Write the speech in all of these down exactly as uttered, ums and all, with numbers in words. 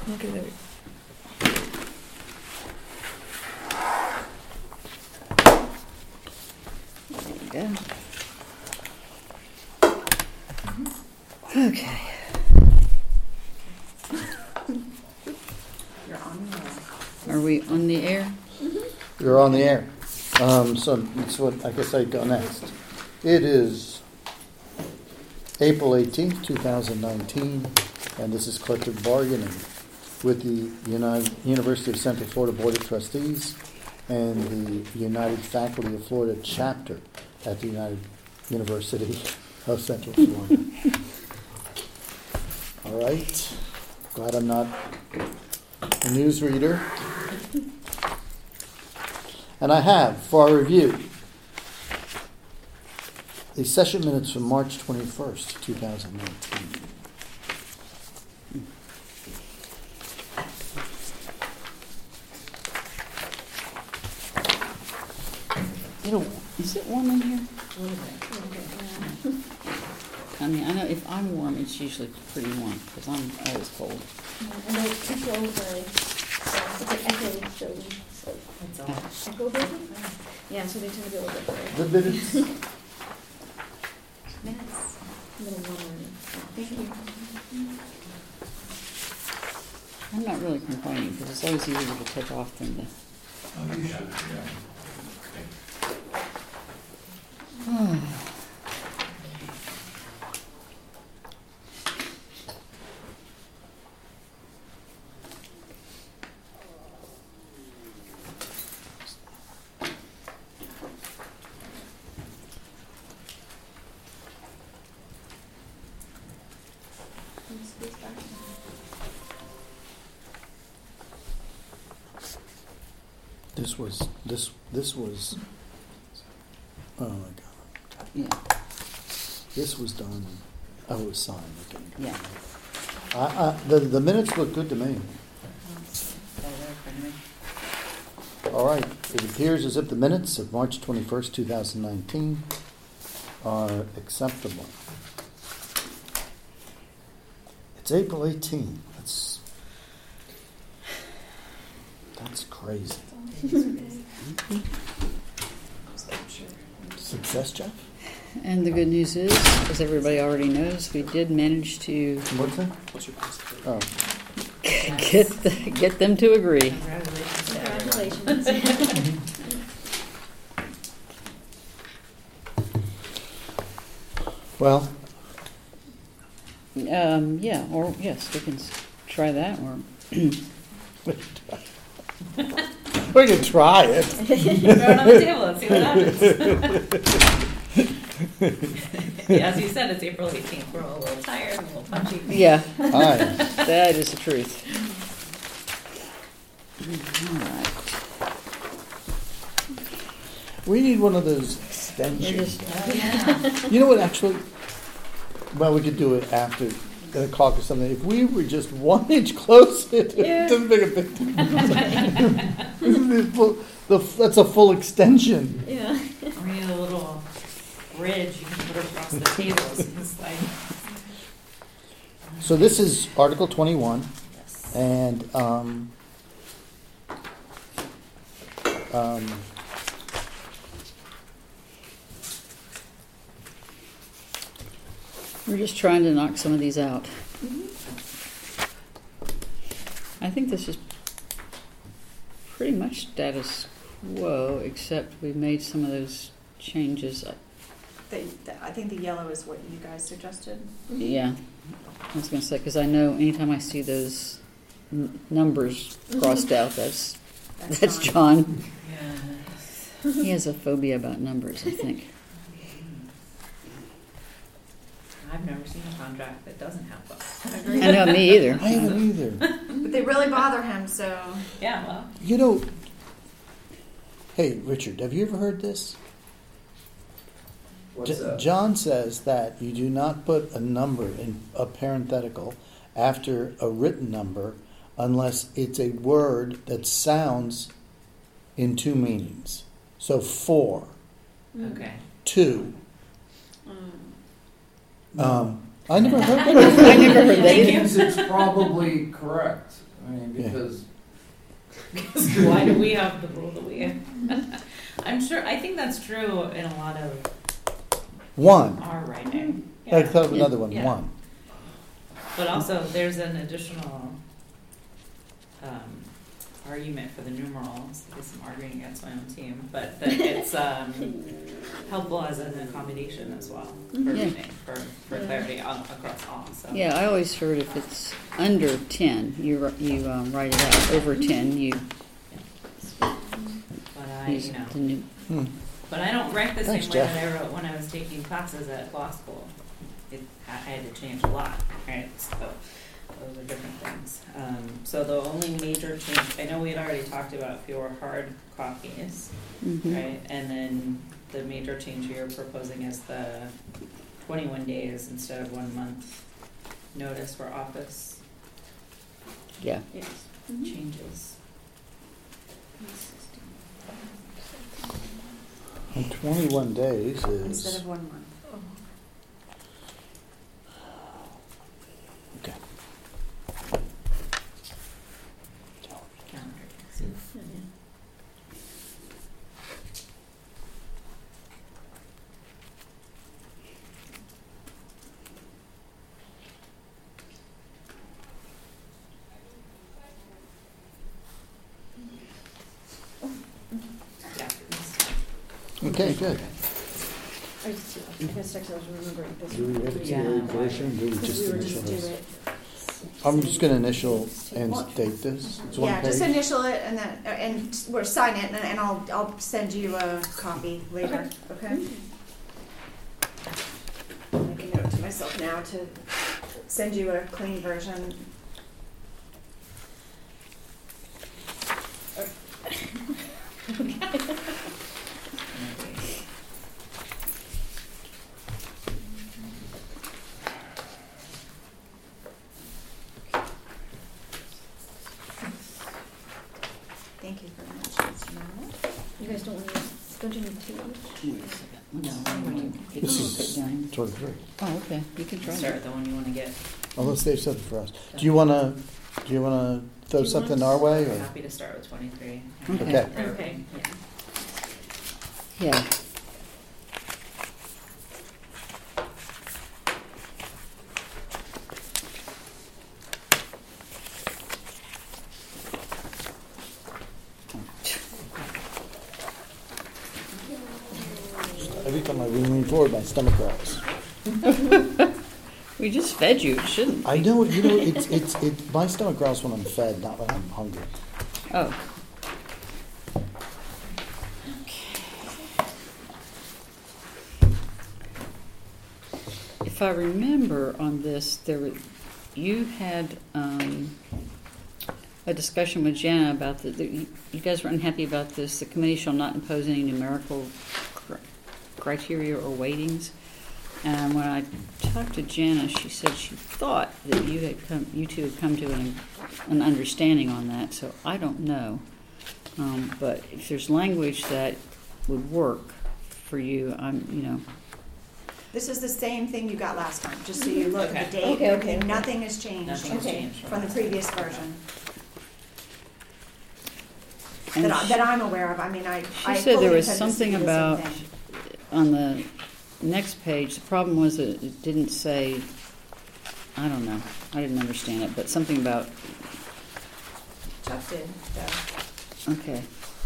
Okay, there we There you go. Okay. You're on the air. Are we on the air? You're on the air. Um, so that's what I guess I'd go next. It is April eighteenth, two thousand nineteen, and this is collective bargaining with the United, University of Central Florida Board of Trustees and the United Faculty of Florida chapter at the United University of Central Florida. All right. Glad I'm not a newsreader. And I have, for our review, the session minutes from March twenty-first, two thousand nineteen. You know, is it warm in here? I mean, I know if I'm warm, it's usually pretty warm because I'm always cold. And they took over, so it's an echo building, so That's all. echo building? Yeah, so they tend to be a little bit higher. The minutes. Minutes. A little warmer. Thank you. I'm not really complaining because it's always easier to take off than to. Oh, you should, yeah. Can you squeeze back? This was, this, this was, oh my God. Yeah, This was done, oh, it was signed, okay. yeah. I, I, the, the minutes look good to me. All right, it appears as if the minutes of March twenty-first, two thousand nineteen are acceptable. It's April eighteenth. That's, that's crazy. Success, Jeff? And the good news is, as everybody already knows, we did manage to What's that? Oh, get the, get them to agree. Congratulations to everyone. Congratulations. well, Um, yeah, or yes, we can s- try that. Or we can try it. Throw it on the table and see what happens. As you said, it's April eighteenth. We're all a little tired and a little punchy. yeah, Aye. that is the truth. All right. We need one of those We're extensions. just- Oh, yeah. You know what, actually, well, we could do it after the caucus or something. If we were just one inch closer, it Yeah. doesn't make a big difference. The- That's a full extension. Yeah. Or you need a little bridge you can put across the tables. It's like, So this is Article twenty-one, yes. and um, um, We're just trying to knock some of these out. I think this is pretty much status quo, except we've made some of those changes. The, the, I think the yellow is what you guys suggested. Yeah, I was going to say, because I know anytime I see those n- numbers crossed out, that's that's John. Yeah. He has a phobia about numbers, I think. I've never seen a contract that doesn't have those. I know, me either. I haven't either. But they really bother him, so Yeah, well, You know, hey, Richard, have you ever heard this? What's J- that? John says that you do not put a number in a parenthetical after a written number unless it's a word that sounds in two meanings. So four, okay. two. mm. Um, I never heard that. I never heard that It either. means it's probably correct. I mean, Yeah. because Why do we have the rule that we have? I'm sure, I think that's true in a lot of One. our writing. I Yeah. thought of another one, Yeah. one. But also, there's an additional um, argument for the numerals. I guess I'm arguing against my own team, but that it's um, helpful as an accommodation as well for Yeah. reading, for, for clarity on, across all. So. Yeah, I always heard if it's under ten, you, wr- you um, write it out. Over ten, you But I, use you know, the new. Hmm. but I don't write the Thanks, same way Jeff. that I wrote when I was taking classes at law school. It, I I had to change a lot, right? So those are different things. Um, so the only major change, I know we had already talked about fewer hard copies, Mhm. right? And then the major change you're proposing is the twenty-one days instead of one month notice for office Yeah. Yes. changes. And twenty-one days Instead is, of one month. okay. Calendar days. Yeah. Okay, good. I just, I guess I was remembering this. Do we have to Yeah. do a version, do we Because just we were initial just do this? it. I'm just gonna initial and date this, it's one Yeah, just page. initial it and then, uh, and, or sign it, and, and I'll, I'll send you a copy later, okay? Make a note to myself now to send you a clean version. Thank you very much, Mister Marlowe. You guys don't want to, don't you need two? No, you This can is- put down. Twenty-three, Oh, okay, you can try Start that. with the one you want to get. unless they've said it for us. Do you wanna, do you wanna throw Do you something want- our way, I'm or? happy to start with twenty-three. Okay. Okay. Okay. Yeah. Yeah. Every time I lean forward, my stomach growls. We just fed you, it shouldn't. I know, you know, it's, it's, it, my stomach growls when I'm fed, not when I'm hungry. Oh. If I remember on this, there were, you had um, a discussion with Jana about the, the, you you guys were unhappy about this. The committee shall not impose any numerical cr- criteria or weightings. And when I talked to Jana, she said she thought that you had come, you two had come to an, an understanding on that. So I don't know. Um, but if there's language that would work for you, I'm, you know, This is the same thing you got last time, just so you look at the date. Okay, okay, okay. Nothing has changed Nothing has Okay. changed from the last previous time. version and that, I, she- that I'm aware of. I mean, I, She I said fully there was intend this to something be the same about, thing. on the next page, the problem was that it didn't say, I don't know, I didn't understand it, but something about, Chuck did, though. okay.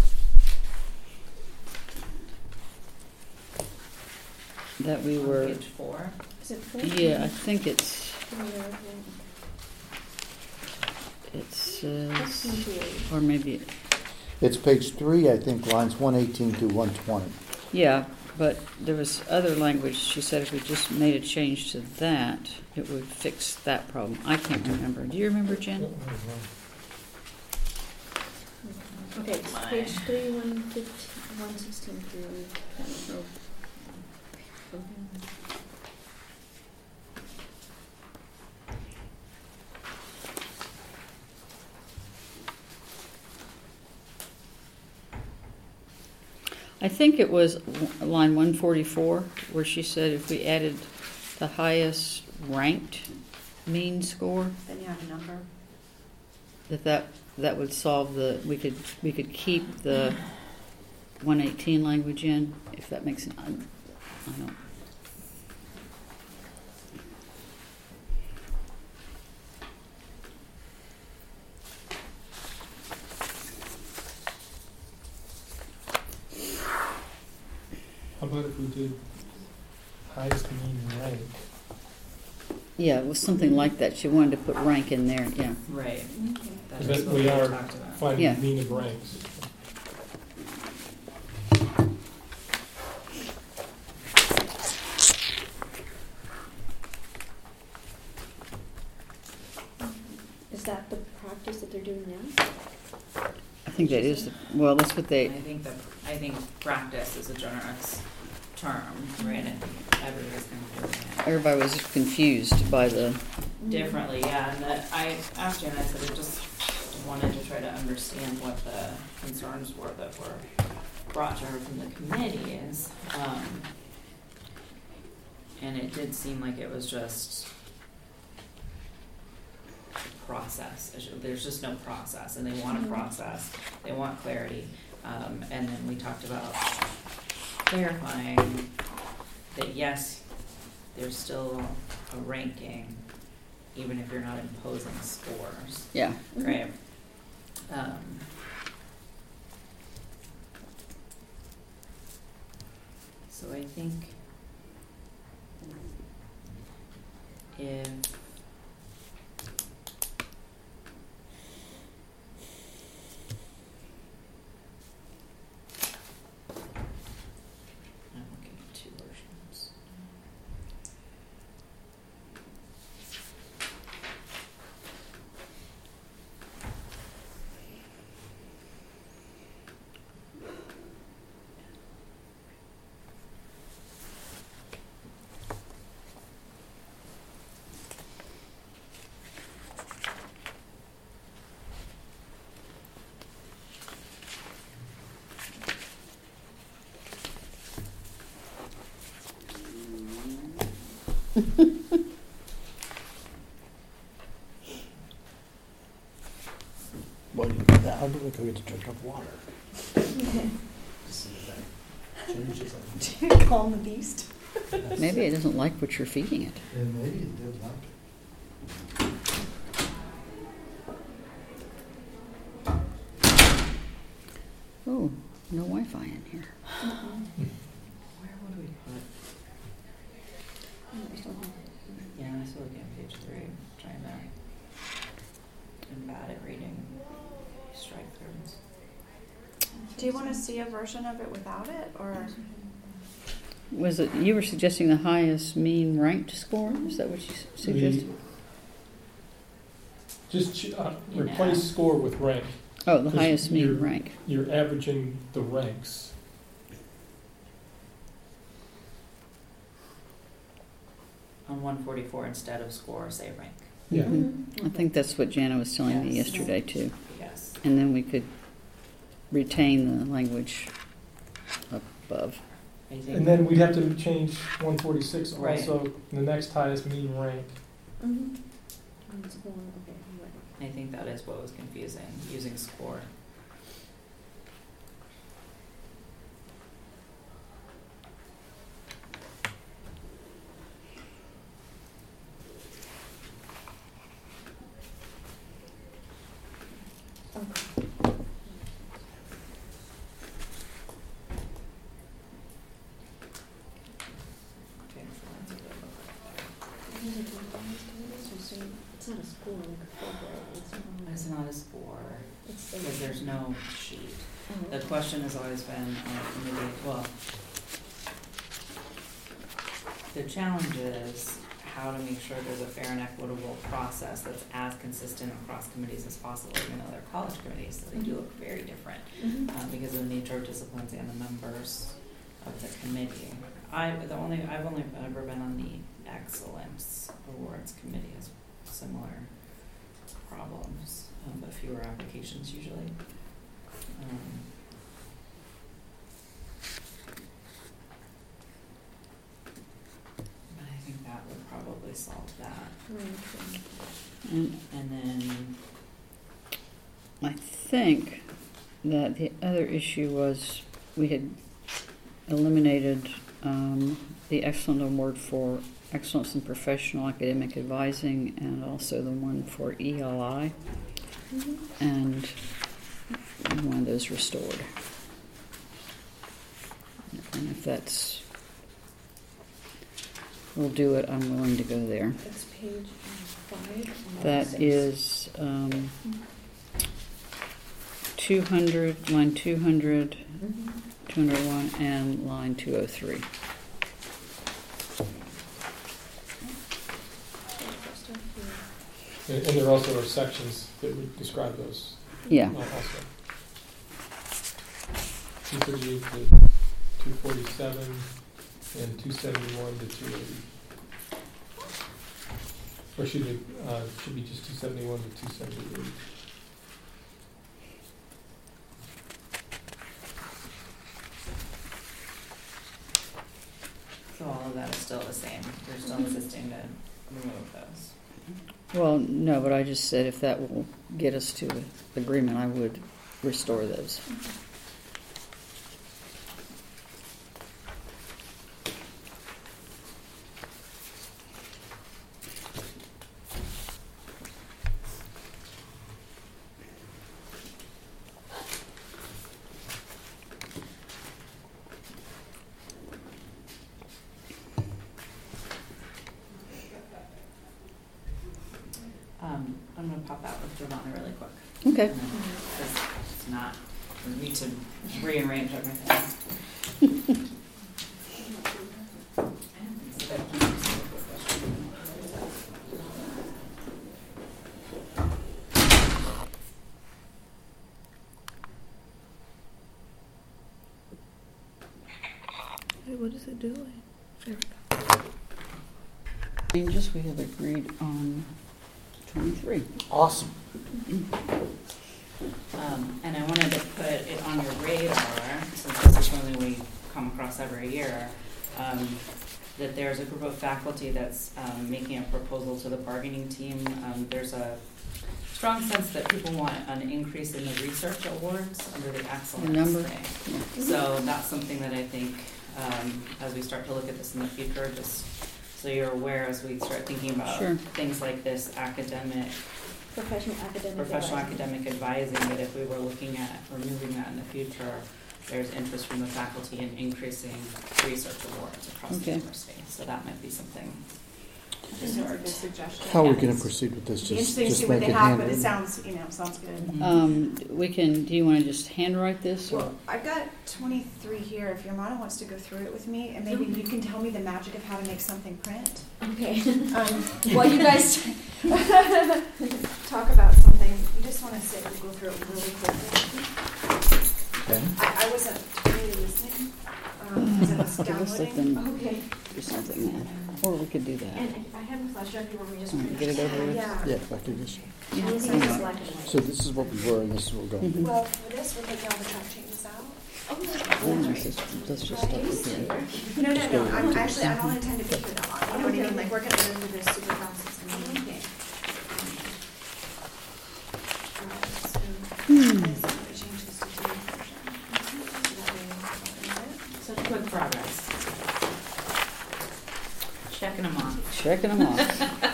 That we On were, Page four. Is it four? yeah, I think it's, Yeah. it says, Sixteen or maybe, It's page three, I think, lines one eighteen to one twenty. yeah, but there was other language, she said if we just made a change to that, it would fix that problem. I can't remember. Do you remember, Jen? Okay, it's My. page three, one fifteen, one sixteen through, oh. I think it was w- line one forty-four, where she said if we added the highest ranked mean score, Then you have a number. that that, that would solve the, we could, we could keep the one eighteen language in, if that makes, I I don't. How about if we did highest mean rank? Yeah, it was something like that. She wanted to put rank in there, yeah. Right. That Because is what we we are talked about. finding Yeah. mean of ranks. Is that the practice that they're doing now? I think that is, well, that's what I they, think that, I think practice is a generous term, right? I think everybody's gonna do it everybody was confused by the, differently, yeah, and that I asked Jen, I said, I just wanted to try to understand what the concerns were that were brought to her from the committees. Um, and it did seem like it was just a process issue. There's just no process, and they want a Mhm. process, they want clarity. Um, and then we talked about clarifying that yes, there's still a ranking, even if you're not imposing scores, yeah. right? Um, so I think if I'm looking at two versions. Well, you, how do we go get to drink of water? Calm the beast. Maybe it doesn't like what you're feeding it. And maybe it did like it. Oh, no Wi-Fi in here. Where would we put? Yeah, I was looking at page three, trying to combat it reading strike throughs. Do you want to see a version of it without it, or? Was it, you were suggesting the highest mean ranked score? Is that what you s- suggested? Just ch- uh, You know. replace score with rank. Oh, the Because highest mean you're- rank. You're averaging the ranks. On one forty-four, instead of score, say rank. Yeah. Mhm. I think that's what Jana was telling me Yes. yesterday too. Yes. And then we could retain the language above. I think And then we'd have to change one forty-six Right. also, the next highest mean rank. Mm-hmm. I think that is what was confusing, using score. Okay, so that's a good look. It's not a score like a full grade. It's more It's not a score, It's because there's no sheet. Oh, The question has always been on the committee, well, the challenge is how to make sure there's a fair and equitable process that's as consistent across committees as possible, even though they're college committees, so they do look very different, Mhm. um, because of the nature of disciplines and the members of the committee. I, the only, I've only ever been on the excellence awards committee, has similar problems, um, but fewer applications usually. Um, But I think that would probably solve that. Okay. And And then I think that the other issue was we had eliminated um, the excellent award for excellence in professional academic advising and also the one for E L I. Mhm. And we want those restored. And if that's, we'll do it, I'm willing to go there. That's page five. That is um, two hundred, line two hundred, Mhm. two hundred one, and line two oh three. And, and there also are sections that would describe those. Yeah. uh, Also. Two thirty-eight to two forty-seven, and two seventy-one to two eighty. Or should be, uh, should be just two seventy-one to two seventy-eight. So all of that is still the same. You're still insisting to remove those. Well, no, but I just said if that will get us to an agreement, I would restore those. Um, I'm gonna pop out with Giovanna really quick. Okay. And then, 'cause it's not, we need to rearrange everything. Wait, what is it doing? There we Changes we have agreed on twenty-three. Awesome. Um, and I wanted to put it on your radar, since this is something we come across every year, um, that there's a group of faculty that's um, making a proposal to the bargaining team. Um, there's a strong sense that people want an increase in the research awards under the excellence The number? thing. Yeah. So that's something that I think, um, as we start to look at this in the future, just so you're aware as we start thinking about Sure. things like this academic, Professional academic. professional advising. academic advising, that if we were looking at removing that in the future, there's interest from the faculty in increasing research awards across the Okay. university. So that might be something. Just a good suggestion. How are we Yes. going to proceed with this? It'd be Just, interesting to just see what make they it have, but it handwritten? sounds, you know, sounds good. Um, we can, do you want to just handwrite this? Or? Well, I've got twenty-three here, if Yamada wants to go through it with me, and maybe you can tell me the magic of how to make something print. Okay. Um, while you guys talk about something, you just want to say, go through it really quickly. Okay. I, I wasn't really listening, um, because I was Okay, let's let downloading. them Okay. do something then. Or we could do that. And if I have a flash drive, you want me to just All right, print get it over with. Yeah. Yeah, if I could just. Yeah, Anything hang that's on. black and white. So this is what we were, and this is what we're going. Mhm. Well, for this, we're taking all the track changes out. Oh, Then let's just, let's just start with here. No, no, no, I'm actually, I don't intend to be here that long, you know what I mean, like, we're gonna go through this super fast, it's gonna be okay. Alright, so, this is what it changes to two version. So that way it's all in it. Such quick progress. Checking them off. Checking them off.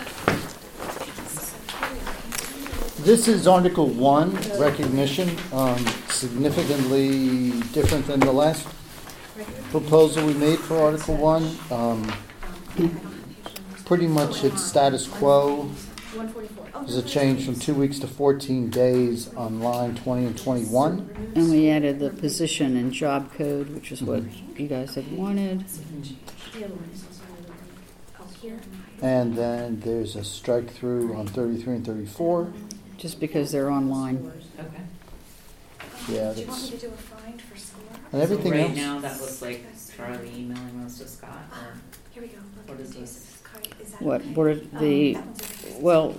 This is Article One, recognition, um, significantly different than the last proposal we made for Article One. Um, pretty much it's status quo. one forty-four. Oh, There's a change from two weeks to fourteen days on line twenty and twenty-one. And we added the position and job code, which is what you guys had wanted. The other one is also oh, here. And then there's a strike through on thirty-three and thirty-four. Just because they're online. Okay. Yeah, Do you want me that's, to do a find for score? and everything so right else. now, that looks like Charlie emailing those to Scott, or Here we go. Look What at is these. this? Is that What, okay? what are the, Um, that one's okay. well,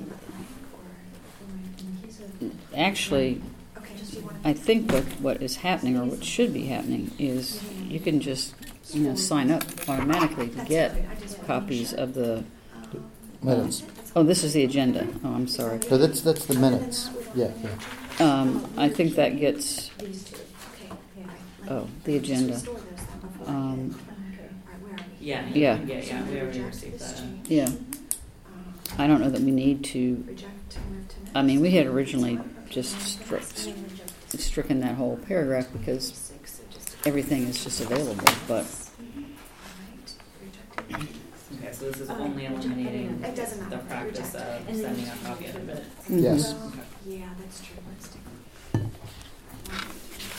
actually, Okay, just do you want I think what, what is happening, or what should be happening, is you can just, you know, sign up automatically to get copies of the, Minutes. oh, this is the agenda. Oh, I'm sorry. So that's, that's the minutes. Other than that, we Yeah, yeah. Um, I think that gets, These two, okay, yeah. Like, oh, the just agenda. restore those then before I Um, get- okay, all right, where are we? Yeah, Yeah. you can get, yeah, So we already reject received this that. change. Yeah, Um, I don't know that we need to, Reject to move to next. I mean, we had originally Okay, just and struck, next, and then reject stricken that whole paragraph because six, so just- everything is just available, but, All right, rejected. Okay, so this is Um, only reject- eliminating It doesn't matter. the practice Reject. of And then sending a just copy of the keep it. minutes. Yes. Well, Okay. yeah, that's true, let's take. One, two, three, four,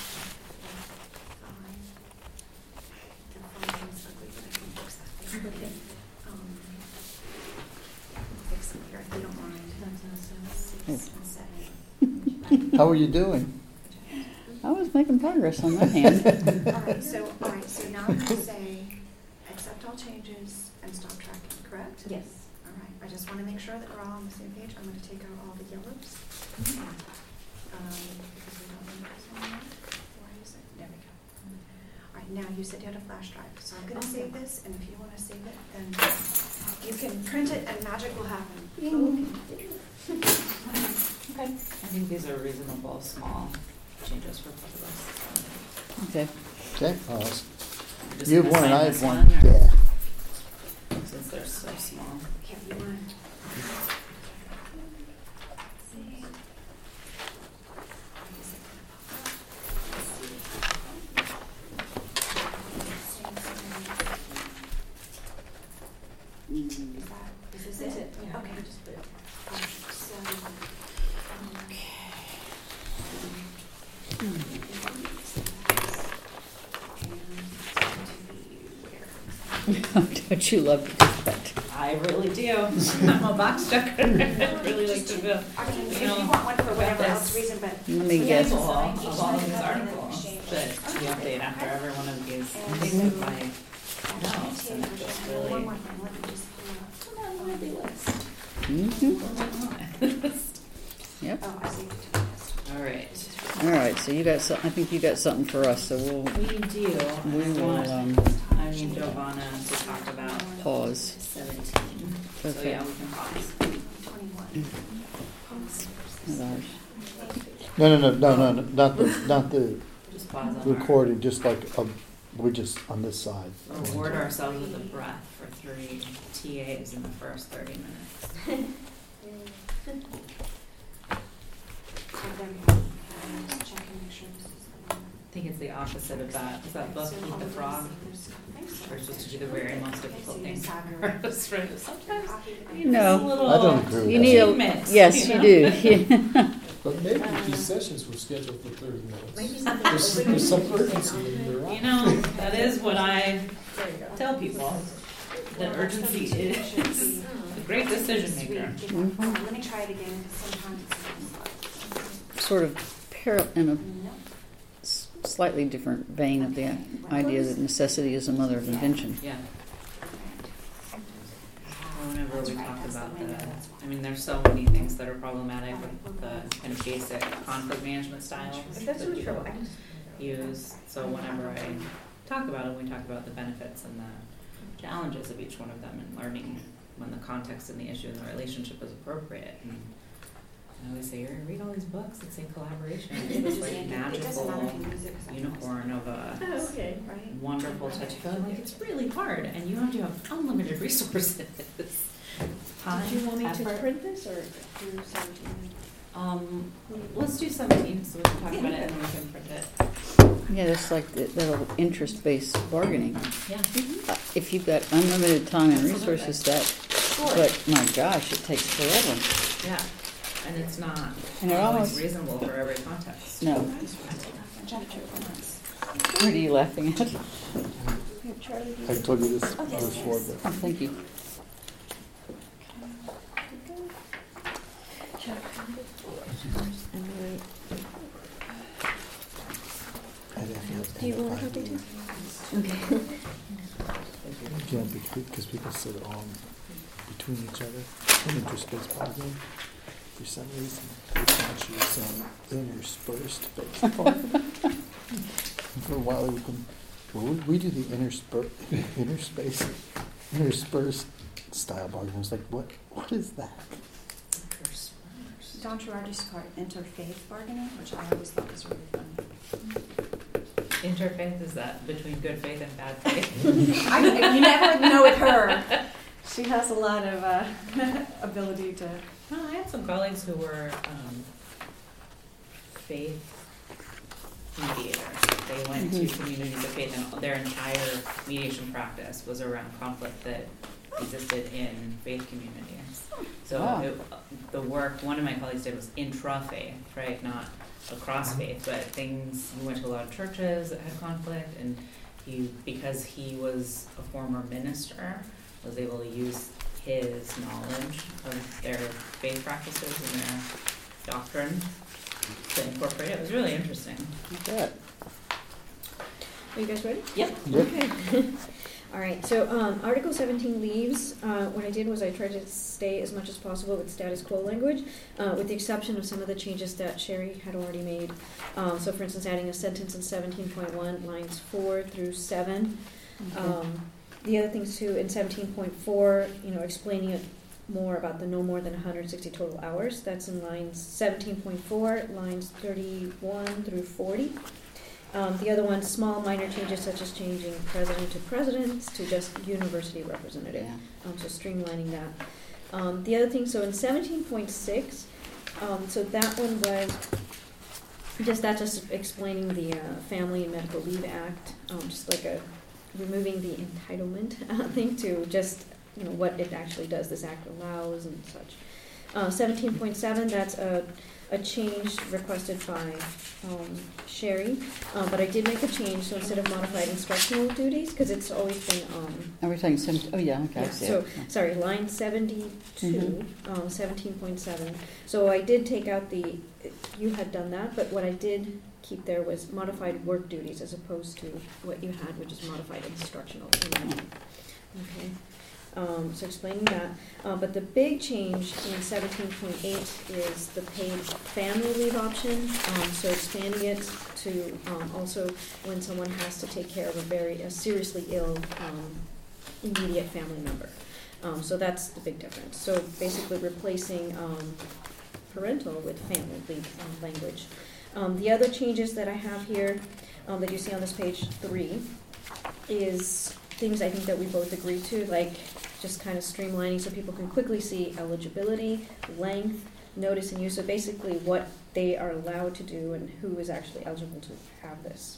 five. The font is ugly, but I can fix that. Okay. Um, Fix it here, if you don't mind. Six and seven. How are you doing? I was making progress on that hand. All right, so, all right, so now I'm gonna say, accept all changes and stop tracking, correct? Yes. All right, I just want to make sure that we're all on the same page. I'm going to take out all the yellows. Um, because we don't need this one yet. Why is it? There we go. All right, now you said you had a flash drive, so I'm going to save this, and if you want to save it, then you can print it and magic will happen. Okay. I think these are reasonable, small changes for both of us. Okay, Okay, uh, We're just you have gonna one and sign I this have one, or- yeah. Since they're so small. Yeah, you want Is that, is this That's it? it, yeah. Okay, just put it. So, um, don't you love to do that? I really do. I'm a box checker. I really like to do. I mean, if You you know, want one for whatever this. else reason, but. Let me Yeah, guess. so Of all each of all one of these has an articles exchange. that we update after every one of these. And These so- look like Actually, notes, Tina, and there's it's one really. more thing, let me just pull up. Mhm. Yep. Oh, I saved it to my list. All right. All right, so you got some, I think you got something for us, so we'll We do. We I will, want- um, I need Giovanna to talk about pause. seventeen. So Okay. yeah, we can pause. Twenty-one. With ours. No, no, no, no, no, no, not the, not the Just pause on our. recording, just like, uh, we're just on this side. Reward ourselves with a breath for three T As in the first thirty minutes. Oh, there we go. Um, just check and make sure this is the one. I think it's the opposite of that. Is that book So Eat all the of Frog? these, there's- We're supposed to do the very most difficult Okay, thing so you just have for your- us, right? Sometimes Copy. No. a little I don't agree with You that. need a, achievement, yes, you know? do. But maybe these sessions were scheduled for thirty Maybe minutes. something There's, over there's some here. urgency in your You know, that is what I There you go. tell people. That urgency is a great decision maker. Sweet. Give that- hold on, let me try it again, because sometimes it's. Sort of par- in a Nope. s- slightly different vein of the idea that necessity is the mother of invention. Yeah. Whenever we talk about the, I mean, there's so many things that are problematic with the kind of basic conflict management styles that people use. So whenever I talk about it, we talk about the benefits and the challenges of each one of them and learning when the context and the issue and the relationship is appropriate. And I always say, you're gonna read all these books that say collaboration. It's like It doesn't matter magical if you use it, 'cause I unicorn of a Oh, okay. Right? wonderful touch code. Like it's really hard, and you have to have unlimited resources. Time, Did you want me to effort. print this or do seventeen? Um, let's do seventeen, so we can talk about it and then we can print it. Yeah, that's like that little interest-based bargaining. Yeah. Uh, If you've got unlimited time and resources, that, but my gosh, it takes forever. Yeah, and it's not And it always almost- reasonable for every context. No. What are you laughing at? Here, Charlie. I told you this Oh, yes, before, yes. Oh, thank you. but I have to Do you want to identify copy too? the- You know, because people sit on between each other, in interest-based bargaining, for some reason, it's actually some interspersed based bargaining. For a while, we can, well, we, we do the interspur, interspace, interspersed style bargaining. I was like, what, what is that? Don Gerard used to call it interfaith bargaining, which I always thought was really fun. Interfaith, is that between good faith and bad faith? I, you never know with her. She has a lot of uh, ability to. Well, I had some colleagues who were um, faith mediators. They went Mhm. to communities of faith, and their entire mediation practice was around conflict that existed in faith communities. So Wow. it, the work one of my colleagues did was intra-faith, right? Not across faith, but things, he went to a lot of churches that had conflict, and he, because he was a former minister, was able to use his knowledge of their faith practices and their doctrine to incorporate it. It was really interesting. Yeah. Are you guys ready? Yep. Yep. Okay. All right, so um, Article seventeen leaves. Uh, what I did was I tried to stay as much as possible with status quo language, uh, with the exception of some of the changes that Sherry had already made. Um, so, for instance, adding a sentence in seventeen point one, lines four through seven. Okay. Um, the other things, too, in seventeen point four, you know, explaining it more about the no more than one hundred sixty total hours. That's in lines seventeen point four, lines thirty-one through forty. Um, the other one, small minor changes such as changing president to presidents to just university representative. Yeah. Um, so streamlining that. Um, the other thing, so in seventeen point six, um, so that one was just that, just explaining the uh, Family and Medical Leave Act, um, just like a removing the entitlement uh, thing to just, you know, what it actually does, this act allows and such. Uh, seventeen point seven, that's a, a change requested by um, Sherry, uh, but I did make a change, so instead of modified instructional duties, because it's always been, um, Are we talking seven, oh, yeah, okay, I yeah, see so, it. sorry, line seventy-two, um, seventeen point seven. So I did take out the, you had done that, but what I did keep there was modified work duties as opposed to what you had, which is modified instructional. Okay. Um, so explaining that, uh, but the big change in seventeen point eight is the paid family leave option. Um, so expanding it to um, also when someone has to take care of a very a seriously ill um, immediate family member. Um, so that's the big difference. So basically replacing um, parental with family leave um, language. Um, the other changes that I have here um, that you see on this page three is things I think that we both agree to, like just kind of streamlining so people can quickly see eligibility, length, notice and use. So basically what they are allowed to do and who is actually eligible to have this.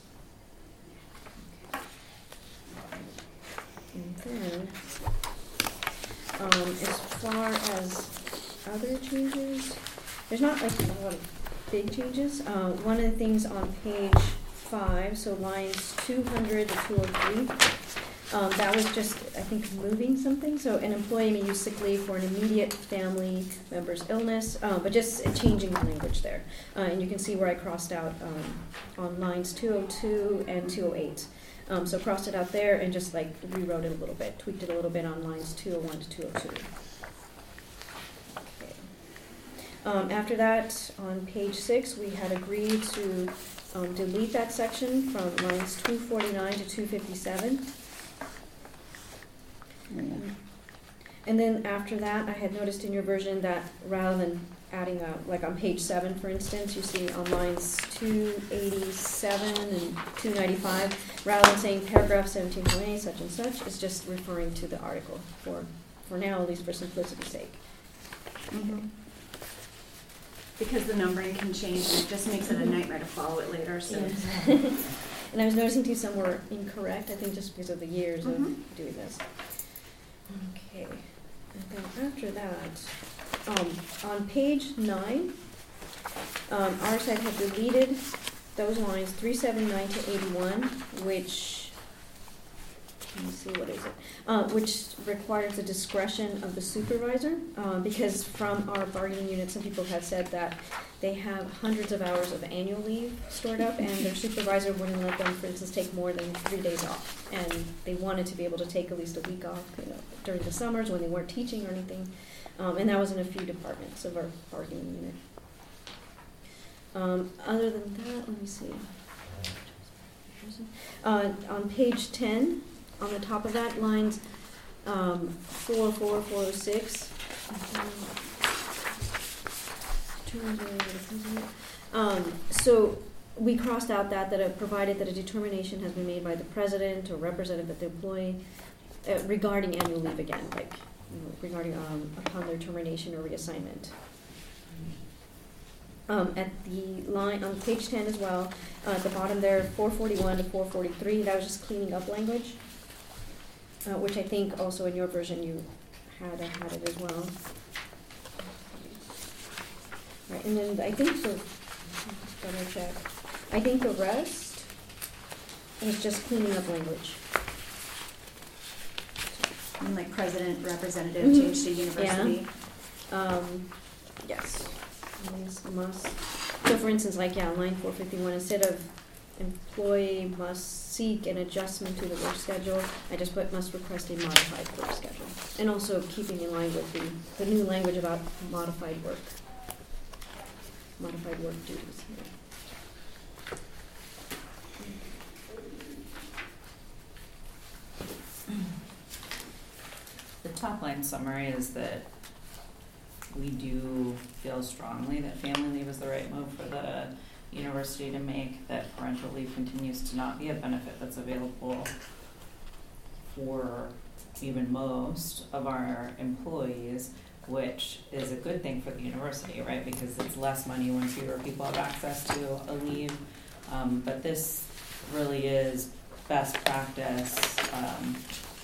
And then, um, as far as other changes, there's not like a lot of big changes. Uh, one of the things on page five, so lines two hundred to two oh three, Um, that was just, I think, moving something. So an employee may use sick leave for an immediate family member's illness, uh, but just changing the language there. Uh, and you can see where I crossed out um, on lines two oh two and two oh eight. Um, so crossed it out there and just like rewrote it a little bit, tweaked it a little bit on lines two oh one to two oh two. Okay. Um, after that, on page six, we had agreed to um, delete that section from lines two forty-nine to two fifty-seven. Yeah. And then after that, I had noticed in your version that rather than adding a, like on page seven, for instance, you see on lines two eighty-seven and two ninety-five, rather than saying paragraph seventeen point eight, such and such, it's just referring to the article for, for now, at least for simplicity's sake. Mm-hmm. Because the numbering can change, and it just makes it a nightmare to follow it later, so. Yeah. And I was noticing too some were incorrect, I think just because of the years Mhm. of doing this. Okay, and then after that, um, on page nine, um, our side had deleted those lines three seventy-nine to eighty-one, which, let me see, what is it? Uh, which requires the discretion of the supervisor, uh, because from our bargaining unit, some people have said that they have hundreds of hours of annual leave stored up, and their supervisor wouldn't let them, for instance, take more than three days off. And they wanted to be able to take at least a week off, you know, during the summers when they weren't teaching or anything. Um, and that was in a few departments of our bargaining unit. Um, other than that, let me see. Uh, on page ten, on the top of that, lines um, four oh four, four oh six, Um, so we crossed out that, that it provided that a determination has been made by the president or representative of the employee uh, regarding annual leave again, like, you know, regarding, um, upon their termination or reassignment. Um, at the line, on page ten as well, uh, at the bottom there, four forty-one to four forty-three, that was just cleaning up language, uh, which I think also in your version you had, uh, had it as well. Right, and then I think the, just double check, I think the rest is just cleaning up language. And like president, representative, Mhm. change to university. Um, yes, yes, must. So for instance, like, yeah, line four fifty-one, instead of employee must seek an adjustment to the work schedule, I just put must request a modified work schedule. And also keeping in line with the, the new language about modified work. Modified work duties. The top line summary is that we do feel strongly that family leave is the right move for the university to make, that parental leave continues to not be a benefit that's available for even most of our employees, which is a good thing for the university, right? Because it's less money when fewer people have access to a leave. Um, but this really is best practice. Um,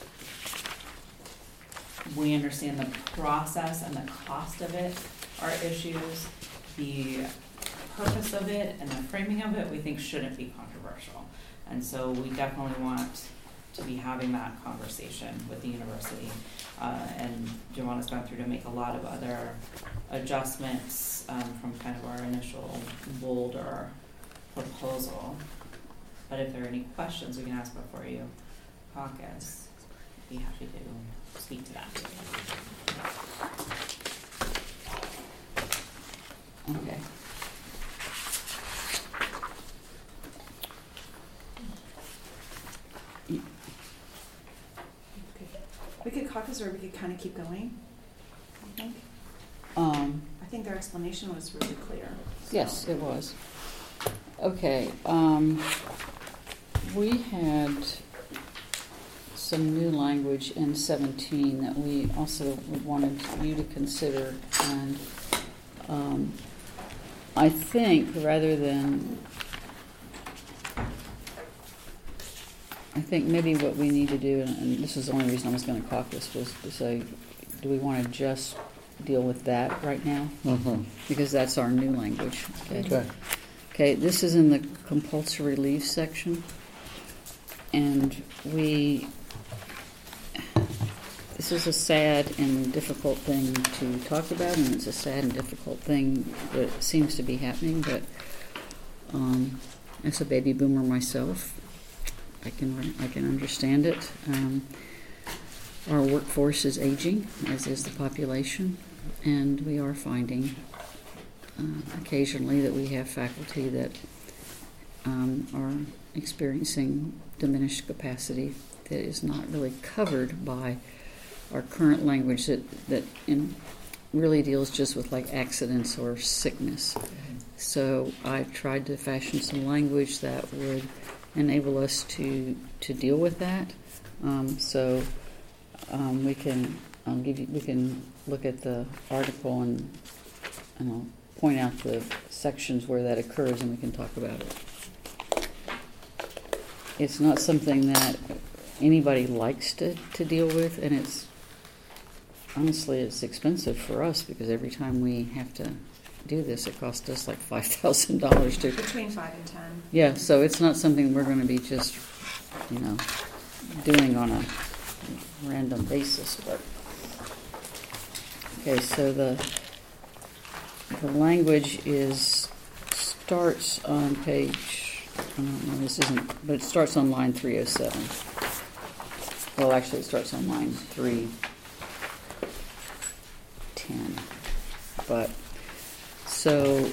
we understand the process and the cost of it are issues. The purpose of it and the framing of it we think shouldn't be controversial. And so we definitely want to be having that conversation with the university. Uh, and Giovanna's gone through to make a lot of other adjustments um, from kind of our initial bolder proposal. But if there are any questions we can ask before you caucus, I'd be happy to speak to that. Okay. We could caucus or we could kind of keep going, I think. Um, I think their explanation was really clear. so. yes, it was. Okay, um, we had some new language in seventeen that we also wanted you to consider, and um, I think rather than I think maybe what we need to do, and this is the only reason I was going to caucus, was to say, do we want to just deal with that right now? Mm-hmm. Because that's our new language. Okay. Okay. Okay, this is in the compulsory leave section. And we, this is a sad and difficult thing to talk about, and it's a sad and difficult thing that seems to be happening, but um, as a baby boomer myself, I can I can understand it. Um, our workforce is aging, as is the population, and we are finding uh, occasionally that we have faculty that um, are experiencing diminished capacity that is not really covered by our current language that that in really deals just with like accidents or sickness. So I've tried to fashion some language that would enable us to to deal with that. Um, so um, we can I'll give you we can look at the article and and I'll point out the sections where that occurs, and we can talk about it. It's not something that anybody likes to, to deal with, and it's honestly it's expensive for us because every time we have to do this, it costs us like five thousand dollars to. Between five and ten. Yeah, so it's not something we're going to be just, you know, doing on a random basis. But okay, so the the language is starts on page. I don't know. This isn't, but it starts on line three oh seven. Well, actually, it starts on line three ten, but. So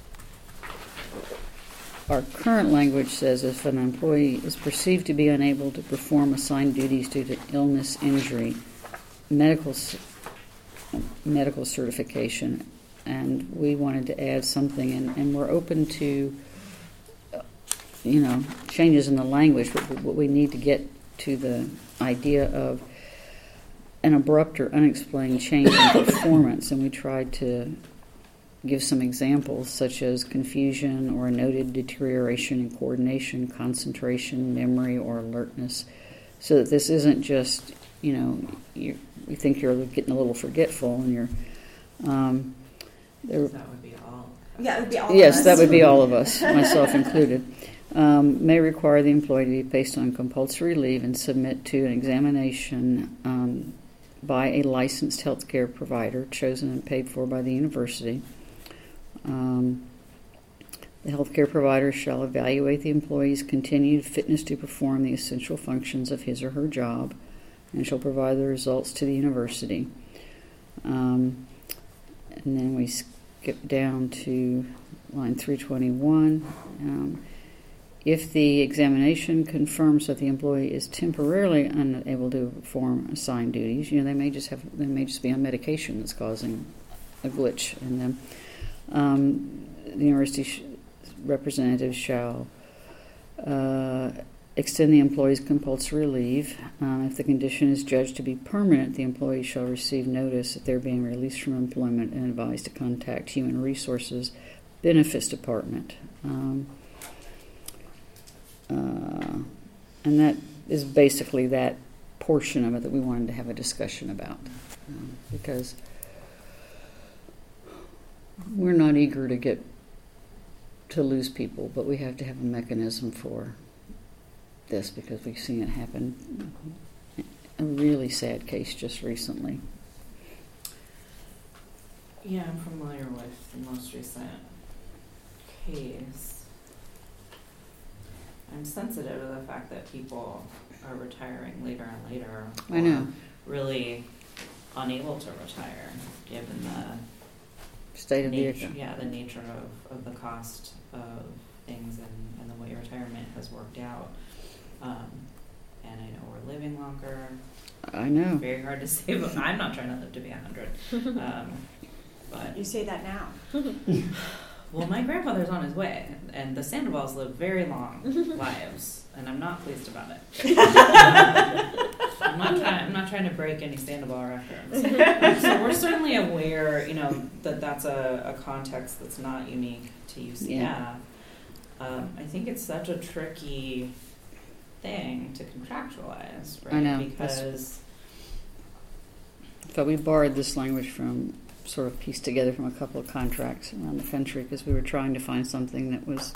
our current language says if an employee is perceived to be unable to perform assigned duties due to illness, injury, medical medical certification, and we wanted to add something, and, and we're open to, uh, you know, changes in the language, but what we need to get to the idea of an abrupt or unexplained change in performance, and we tried to give some examples such as confusion or a noted deterioration in coordination, concentration, memory, or alertness, so that this isn't just, you know, you, you think you're getting a little forgetful and you're um, there. That would be all. Yeah, it would be all of Yes, us. that would be all of us, myself included. Um, may require the employee to be placed on compulsory leave and submit to an examination um, by a licensed healthcare provider chosen and paid for by the university. Um, the healthcare provider shall evaluate the employee's continued fitness to perform the essential functions of his or her job and shall provide the results to the university. Um, and then we skip down to line three twenty-one. Um, if the examination confirms that the employee is temporarily unable to perform assigned duties, you know, they may just have they may just be on medication that's causing a glitch in them. Um, the university sh- representative shall uh, extend the employee's compulsory leave. Um, if the condition is judged to be permanent, the employee shall receive notice that they're being released from employment and advised to contact Human Resources Benefits Department. Um, uh, and that is basically that portion of it that we wanted to have a discussion about, um, because we're not eager to get to lose people, but we have to have a mechanism for this because we've seen it happen. A really sad case just recently. Yeah, I'm familiar with the most recent case. I'm sensitive to the fact that people are retiring later and later. I know. Really unable to retire, given the State of the nature, economy. yeah, the nature of, of the cost of things and, and the way retirement has worked out. Um, and I know we're living longer. I know. Very hard to say, but I'm not trying to live to be a hundred. Um, but You say that now. well, my grandfather's on his way, and the Sandoval's live very long lives, and I'm not pleased about it. I'm not trying. I'm not trying to break any Sandoval records. Um, so we're certainly aware, you know, that that's a, a context that's not unique to U C F. Yeah. Um, I think it's such a tricky thing to contractualize, right? I know. Because But we borrowed this language from, sort of pieced together from a couple of contracts around the country because we were trying to find something that was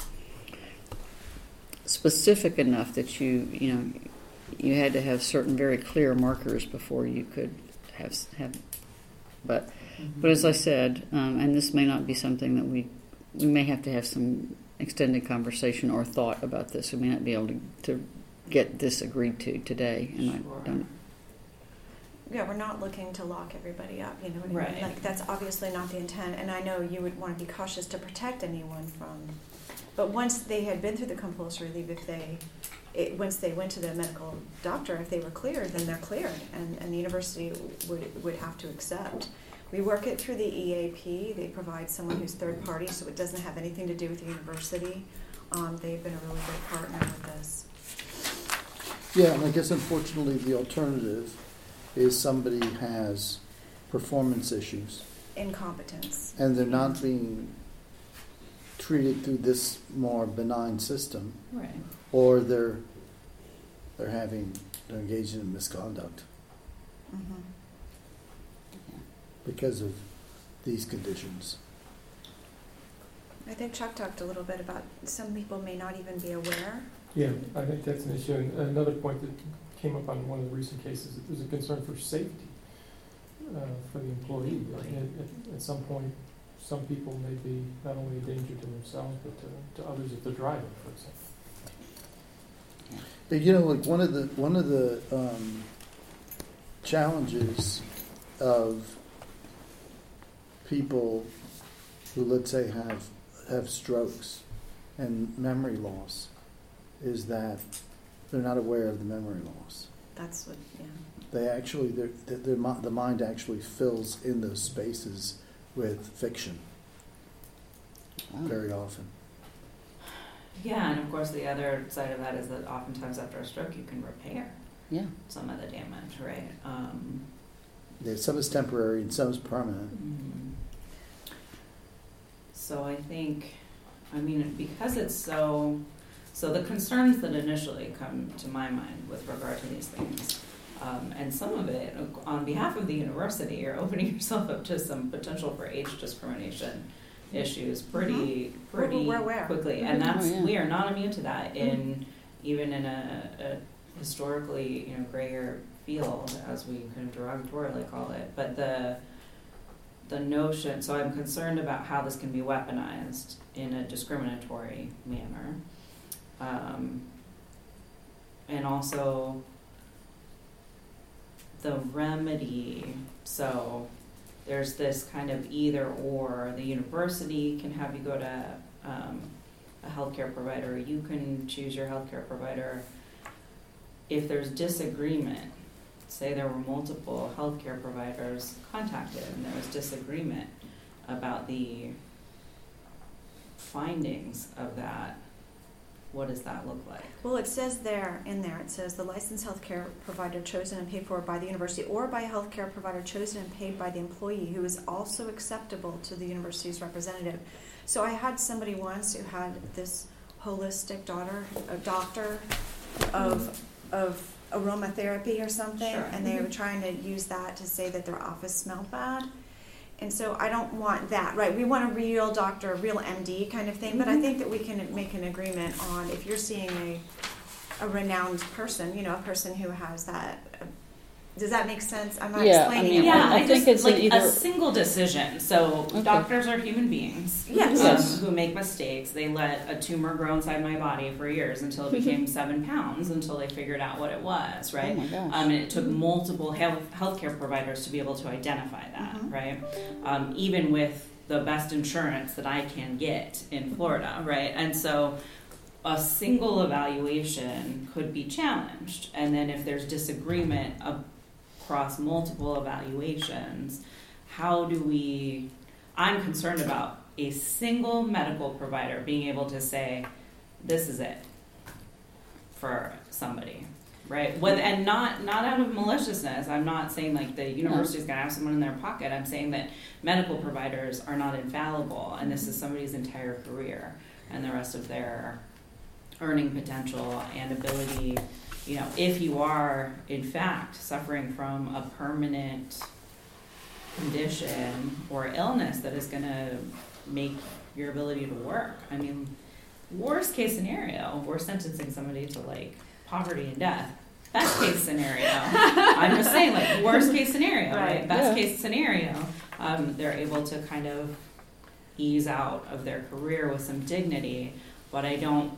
specific enough that you, you know, you had to have certain very clear markers before you could have have. But, mm-hmm. but as I said, um, and this may not be something that we we may have to have some extended conversation or thought about this. We may not be able to, to get this agreed to today, and Sure. I don't. Yeah, we're not looking to lock everybody up, you know what I Right. mean? Like, that's obviously not the intent, and I know you would want to be cautious to protect anyone from, but once they had been through the compulsory leave, if they, it, once they went to the medical doctor, if they were cleared, then they're cleared, and, and the university would, would have to accept. We work it through the E A P, they provide someone who's third party, so it doesn't have anything to do with the university. Um, they've been a really great partner with this. Yeah, and I guess unfortunately the alternative is somebody has performance issues Incompetence. and they're not being treated through this more benign system, Right. or they're they're having they're engaging in misconduct Mm-hmm. because of these conditions. I think Chuck talked a little bit about some people may not even be aware. Yeah, I think that's an issue. And another point that came up on one of the recent cases, that there's a concern for safety uh, for the employee. And at, at some point, some people may be not only a danger to themselves, but to, to others if they're driving, for example. But you know, like one of the one of the um, challenges of people who, let's say, have have strokes and memory loss is that they're not aware of the memory loss. That's what, yeah. They actually, their their mi- the mind actually fills in those spaces with fiction Wow. very often. Yeah, and of course, the other side of that is that oftentimes after a stroke, you can repair Yeah. some of the damage, right? Um, Yeah, some is temporary and some is permanent. mhm. So I think, I mean, because it's so, so the concerns that initially come to my mind with regard to these things, um, and some of it, on behalf of the university, you're opening yourself up to some potential for age discrimination issues pretty, pretty We're- we're aware. quickly. And Mhm. that's, Oh, yeah. we are not immune to that in, even in a, a historically, you know, grayer field, as we kind of derogatorily call it. But the, the notion, so I'm concerned about how this can be weaponized in a discriminatory manner. Um, and also the remedy, so there's this kind of either or. The university can have you go to um, a healthcare provider, you can choose your healthcare provider. If there's disagreement, say there were multiple healthcare providers contacted and there was disagreement about the findings of that, what does that look like? Well, it says there, in there, it says the licensed healthcare provider chosen and paid for by the university or by a healthcare provider chosen and paid by the employee who is also acceptable to the university's representative. So I had somebody once who had this holistic daughter, a doctor of, of aromatherapy or something, Sure. and they were trying to use that to say that their office smelled bad. And so I don't want that, right? We want a real doctor, a real M D kind of thing, but I think that we can make an agreement on if you're seeing a, a renowned person, you know, a person who has that. Uh, does that make sense? I'm not Yeah, I explaining mean, it. Yeah, Yeah, I I, think just it's an like either- a single decision. So Okay. doctors are human beings. Yes. um, Yes. who make mistakes. They let a tumor grow inside my body for years until it became seven pounds until they figured out what it was, Oh right? my gosh. Um, and it took multiple health healthcare providers to be able to identify that, Mhm. right? Um, even with the best insurance that I can get in Florida, right? And so a single evaluation could be challenged. And then if there's disagreement across multiple evaluations, how do we, I'm concerned about a single medical provider being able to say, this is it for somebody, right? With, and not not out of maliciousness. I'm not saying like the university's gonna have someone in their pocket. I'm saying that medical providers are not infallible, and this is somebody's entire career and the rest of their earning potential and ability. You know, if you are in fact suffering from a permanent condition or illness that is going to make your ability to work. I mean, worst case scenario, we're sentencing somebody to like poverty and death. Best case scenario, I'm just saying, like worst case scenario, right? Right. Best Yeah. case scenario, um, they're able to kind of ease out of their career with some dignity. But I don't,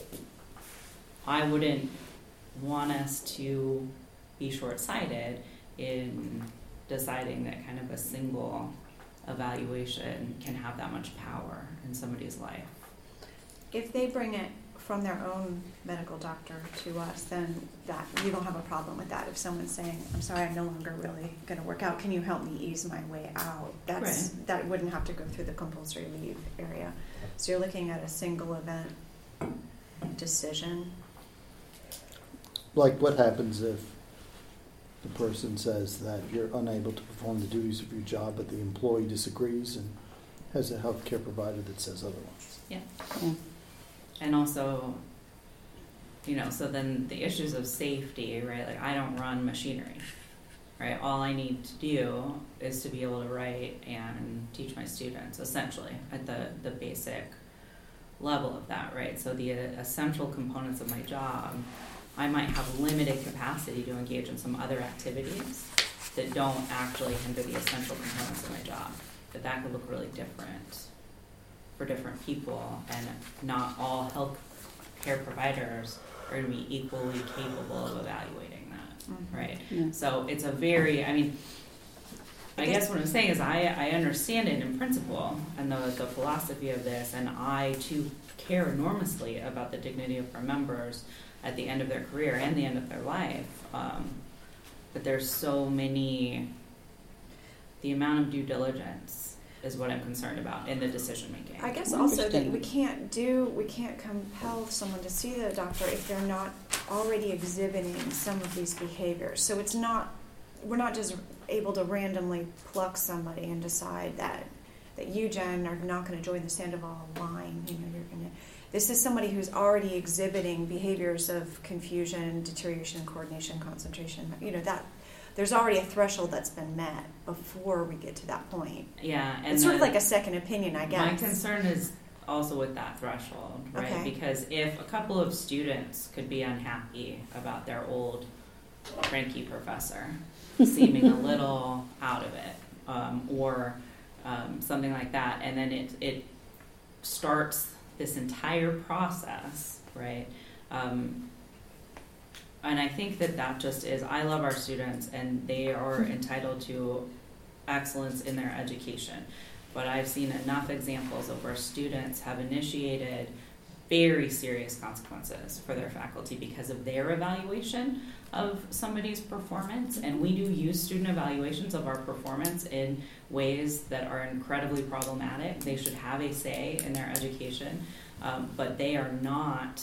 I wouldn't want us to be short-sighted in deciding that kind of a single evaluation can have that much power in somebody's life. If they bring it from their own medical doctor to us, then that, you don't have a problem with that. If someone's saying, I'm sorry, I'm no longer really gonna work out, can you help me ease my way out? That's, that wouldn't have to go through the compulsory leave area. So you're looking at a single event decision. Like what happens if the person says that you're unable to perform the duties of your job, but the employee disagrees and has a health care provider that says otherwise? Yeah. Yeah. And also, you know, so then the issues of safety, right? Like I don't run machinery, right? All I need to do is to be able to write and teach my students, essentially, at the, the basic level of that, right? So the uh, essential components of my job, I might have limited capacity to engage in some other activities that don't actually hinder the essential components of my job. But that could look really different for different people, and not all health care providers are going to be equally capable of evaluating that, Mhm. right? Yeah. So it's a very, I mean, I guess what I'm saying is I, I understand it in principle and the, the philosophy of this, and I too care enormously about the dignity of our members at the end of their career and the end of their life. Um, but there's so many, the amount of due diligence is what I'm concerned about in the decision making. I guess also that Interesting. we can't do, we can't compel someone to see the doctor if they're not already exhibiting some of these behaviors. So it's not, we're not just able to randomly pluck somebody and decide that, that you, Jen, are not going to join the Sandoval line. You know, you're going to. This is somebody who's already exhibiting behaviors of confusion, deterioration, coordination, concentration. You know, that there's already a threshold that's been met before we get to that point. Yeah, and It's sort of the- like a second opinion, I guess. My concern is also with that threshold, right? Okay. Because if a couple of students could be unhappy about their old cranky professor seeming a little out of it, um, or um, something like that, and then it it starts this entire process, right? Um, and I think that that just is, I love our students and they are entitled to excellence in their education. But I've seen enough examples of where students have initiated very serious consequences for their faculty because of their evaluation of somebody's performance. And we do use student evaluations of our performance in ways that are incredibly problematic. They should have a say in their education, um, but they are not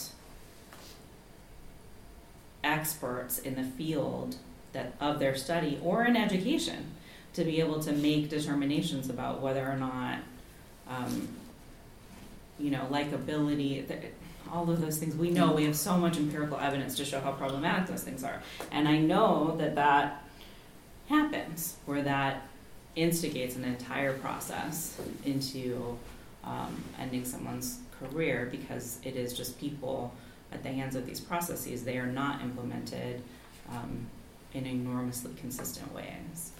experts in the field that of their study or in education to be able to make determinations about whether or not, um, you know, likability, th- all of those things. We know we have so much empirical evidence to show how problematic those things are. And I know that that happens, where that instigates an entire process into um, ending someone's career because it is just people at the hands of these processes. They are not implemented um, in enormously consistent ways.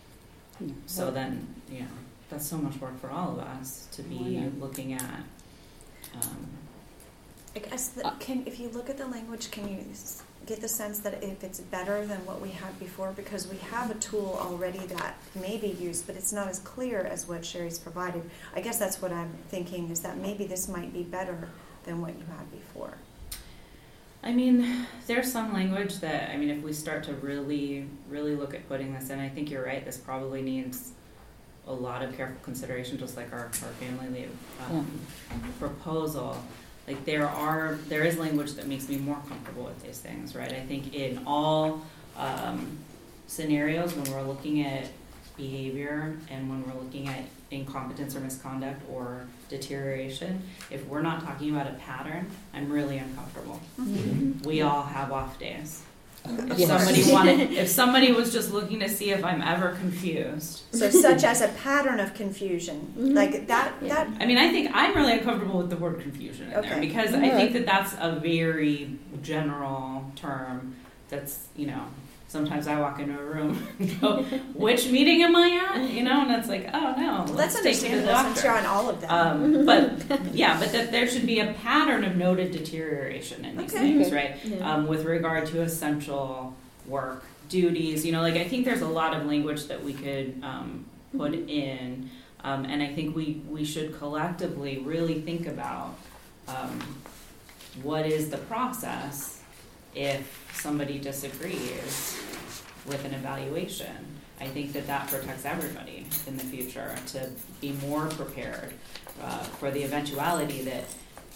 So then, you know, that's so much work for all of us to be Oh, yeah. looking at. Um, I guess that can, if you look at the language, can you s- get the sense that if it's better than what we had before? Because we have a tool already that may be used, but it's not as clear as what Sherry's provided. I guess that's what I'm thinking, is that maybe this might be better than what you had before. I mean, there's some language that, I mean, if we start to really, really look at putting this in, I think you're right, this probably needs a lot of careful consideration, just like our, our family leave um, proposal. Like there are, there is language that makes me more comfortable with these things, right? I think in all um, scenarios when we're looking at behavior and when we're looking at incompetence or misconduct or deterioration, if we're not talking about a pattern, I'm really uncomfortable. Mhm. We all have off days. If Yes. somebody wanted, if somebody was just looking to see if I'm ever confused, So such as a pattern of confusion, Mhm. like that, Yeah. that, I mean, I think I'm really uncomfortable with the word confusion in there Okay. because I Alright. think that that's a very general term. That's, you know, sometimes I walk into a room and go, "Which meeting am I at?" You know, and it's like, "Oh no, well, let's that's take you to the understandable since doctor." you're on all of them. Um, but yeah, but that there should be a pattern of noted deterioration in these Okay. things, Okay. right? Yeah. Um, with regard to essential work duties, you know, like I think there's a lot of language that we could um, put in, um, and I think we we should collectively really think about um, what is the process if somebody disagrees with an evaluation. I think that that protects everybody in the future to be more prepared uh, for the eventuality that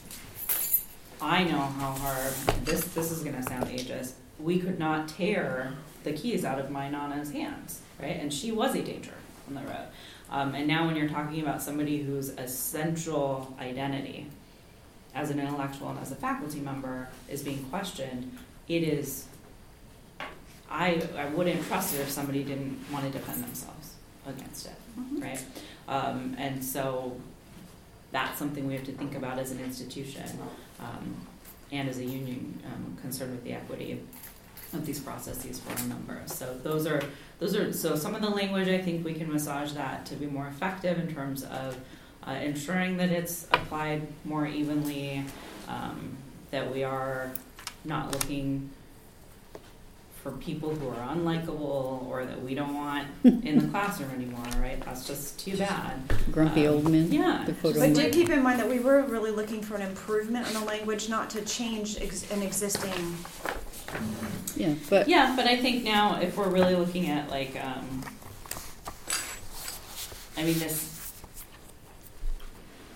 I know how hard, this this is going to sound ageist, we could not tear the keys out of my Nana's hands, right? And she was a danger on the road. Um, and now when you're talking about somebody whose essential identity as an intellectual and as a faculty member is being questioned, it is, I, I wouldn't trust it if somebody didn't want to defend themselves against it, Mhm. right? Um, and so that's something we have to think about as an institution um, and as a union um, concerned with the equity of these processes for our members. So those are those are so some of the language, I think we can massage that to be more effective in terms of uh, ensuring that it's applied more evenly, um, that we are not looking for people who are unlikable or that we don't want in the classroom anymore, right? That's just too bad. Grumpy Um, old men. yeah. The photo. But do keep in mind that we were really looking for an improvement in the language, not to change ex- an existing. Yeah, but Yeah, but I think now if we're really looking at like, um, I mean, this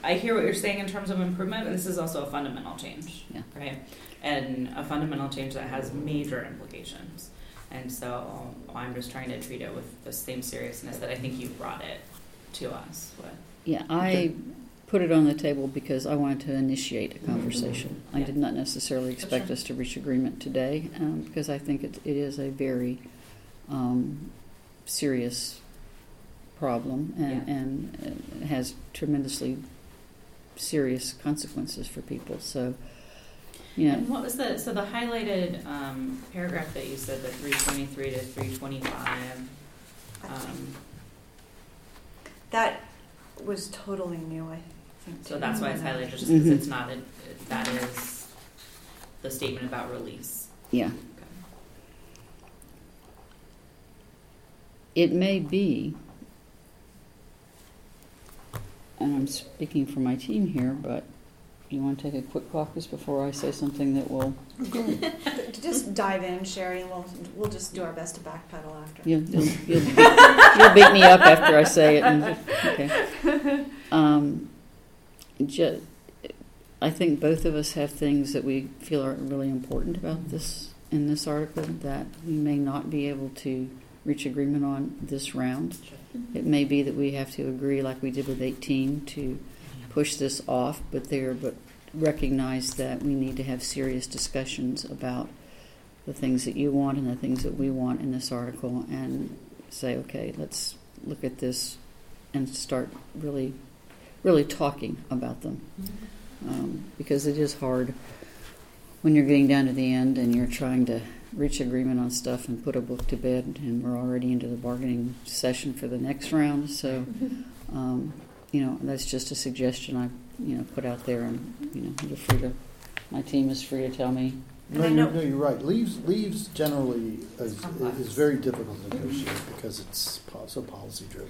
I hear what you're saying in terms of improvement, but this is also a fundamental change, Yeah. right? And a fundamental change that has major implications. And so I'm just trying to treat it with the same seriousness that I think you brought it to us with. Yeah, I put it on the table because I wanted to initiate a conversation. I Yeah. did not necessarily expect sure. us to reach agreement today, um, because I think it, it is a very um, serious problem and, Yeah. and it has tremendously serious consequences for people. So, you know, And what was the, so the highlighted um, paragraph that you said, the three twenty-three to three twenty-five, um, That was totally new, I think. so too. that's why it's highlighted, just because Mhm. it's not, a, that is the statement about release. yeah. Okay. It may be, and I'm speaking for my team here, but you want to take a quick caucus before I say something that will, Just dive in, Sherry, and we'll, we'll just do our best to backpedal after. you'll, you'll, you'll, beat, you'll beat me up after I say it. And, okay. Um, ju- I think both of us have things that we feel are really important about this, in this article, that we may not be able to reach agreement on this round. It may be that we have to agree, like we did with eighteen, to push this off, but there, but recognize that we need to have serious discussions about the things that you want and the things that we want in this article, and say, okay, let's look at this and start really, really talking about them, um, because it is hard when you're getting down to the end and you're trying to reach agreement on stuff and put a book to bed, and we're already into the bargaining session for the next round. So, um, you know, that's just a suggestion I, you know, put out there, and you know, you're free to. My team is free to tell me. No, I you're, know- no, you're right. Leaves, leaves generally is, complex. is very difficult to negotiate because it's po- so policy driven.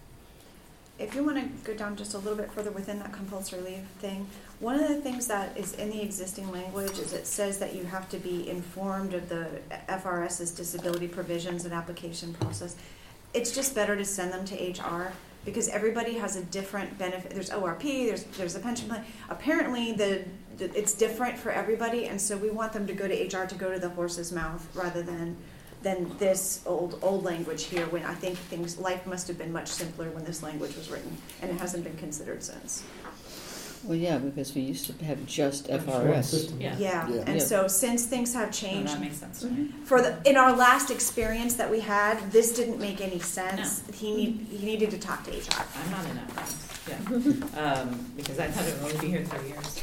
If you want to go down just a little bit further within that compulsory leave thing, one of the things that is in the existing language is it says that you have to be informed of the FRS's disability provisions and application process. It's just better to send them to H R because everybody has a different benefit. There's O R P, there's there's a pension plan. Apparently, the, the it's different for everybody, and so we want them to go to H R to go to the horse's mouth rather than than this old old language here. When I think things life must have been much simpler when this language was written, and it hasn't been considered since. Well, yeah, because we used to have just F R One S. system. Yeah. Yeah, Yeah. and Yeah. so since things have No, changed, that makes sense to me. for the in our last experience that we had, this didn't make any sense. He need he needed to talk to H R. I'm not in that class, yeah, um, because I thought it would only be here three years.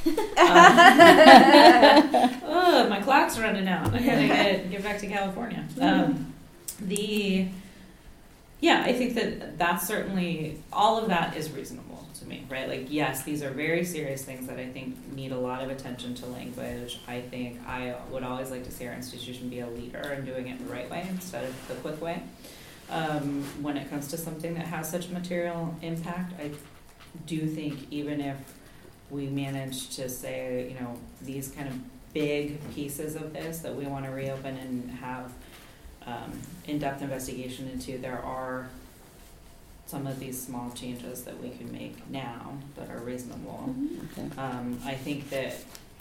Um, oh, my clock's running out. I gotta get, get back to California. Um, the yeah, I think that that's certainly all of that is reasonable to me, right? Like, yes, these are very serious things that I think need a lot of attention to language. I think I would always like to see our institution be a leader in doing it the right way instead of the quick way. Um, when it comes to something that has such material impact, I do think even if we manage to say, you know, these kind of big pieces of this that we want to reopen and have um, in-depth investigation into, there are some of these small changes that we can make now that are reasonable. Okay. Um, I think that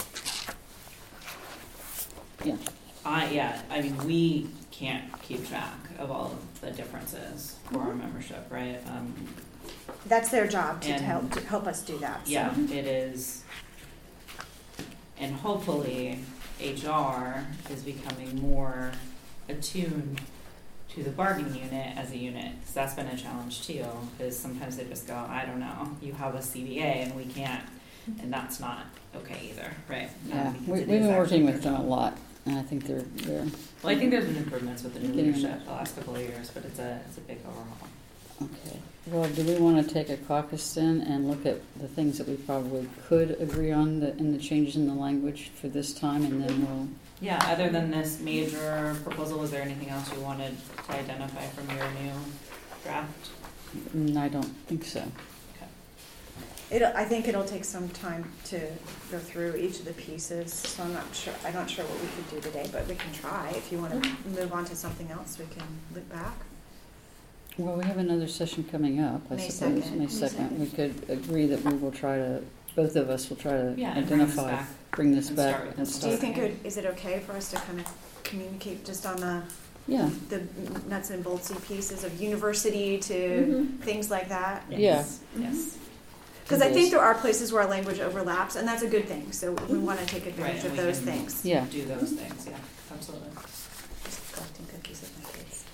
Yeah. I yeah, I mean we can't keep track of all of the differences for our membership, right? Um, That's their job to And- help to help us do that. So. yeah, it is, and hopefully H R is becoming more attuned to the bargaining unit as a unit, because that's been a challenge too. Because sometimes they just go, I don't know, you have a C B A and we can't, and that's not okay either, right? Yeah, Um, because we, it we've is been working actually with their them a job. lot, and I think they're they're Well, I think there's been improvements with the new Getting leadership the last couple of years, but it's a it's a big overhaul. okay. Well, do we want to take a caucus then and look at the things that we probably could agree on the, in the changes in the language for this time, and then we'll. Yeah, other than this major proposal, was there anything else you wanted to identify from your new draft? Mm, I don't think so. It'll, I think it'll take some time to go through each of the pieces, so I'm not sure. I'm not sure what we could do today, but we can try. If you want to move on to something else, we can look back. Well, we have another session coming up, I May suppose, second. May May second. We second. could agree that we will try to, both of us will try to Yeah, and bring this identify, back bring this and back start with and this Do you start. think, it would- is it okay for us to kind of communicate just on the, Yeah, the nuts and boltsy pieces of university to Mhm. things like that? Yeah. Yes, yes. Because I think there are places where our language overlaps, and that's a good thing, so we want to take Right, advantage and of we those can things. yeah. Do those things, yeah, absolutely. Just collecting cookies with my kids.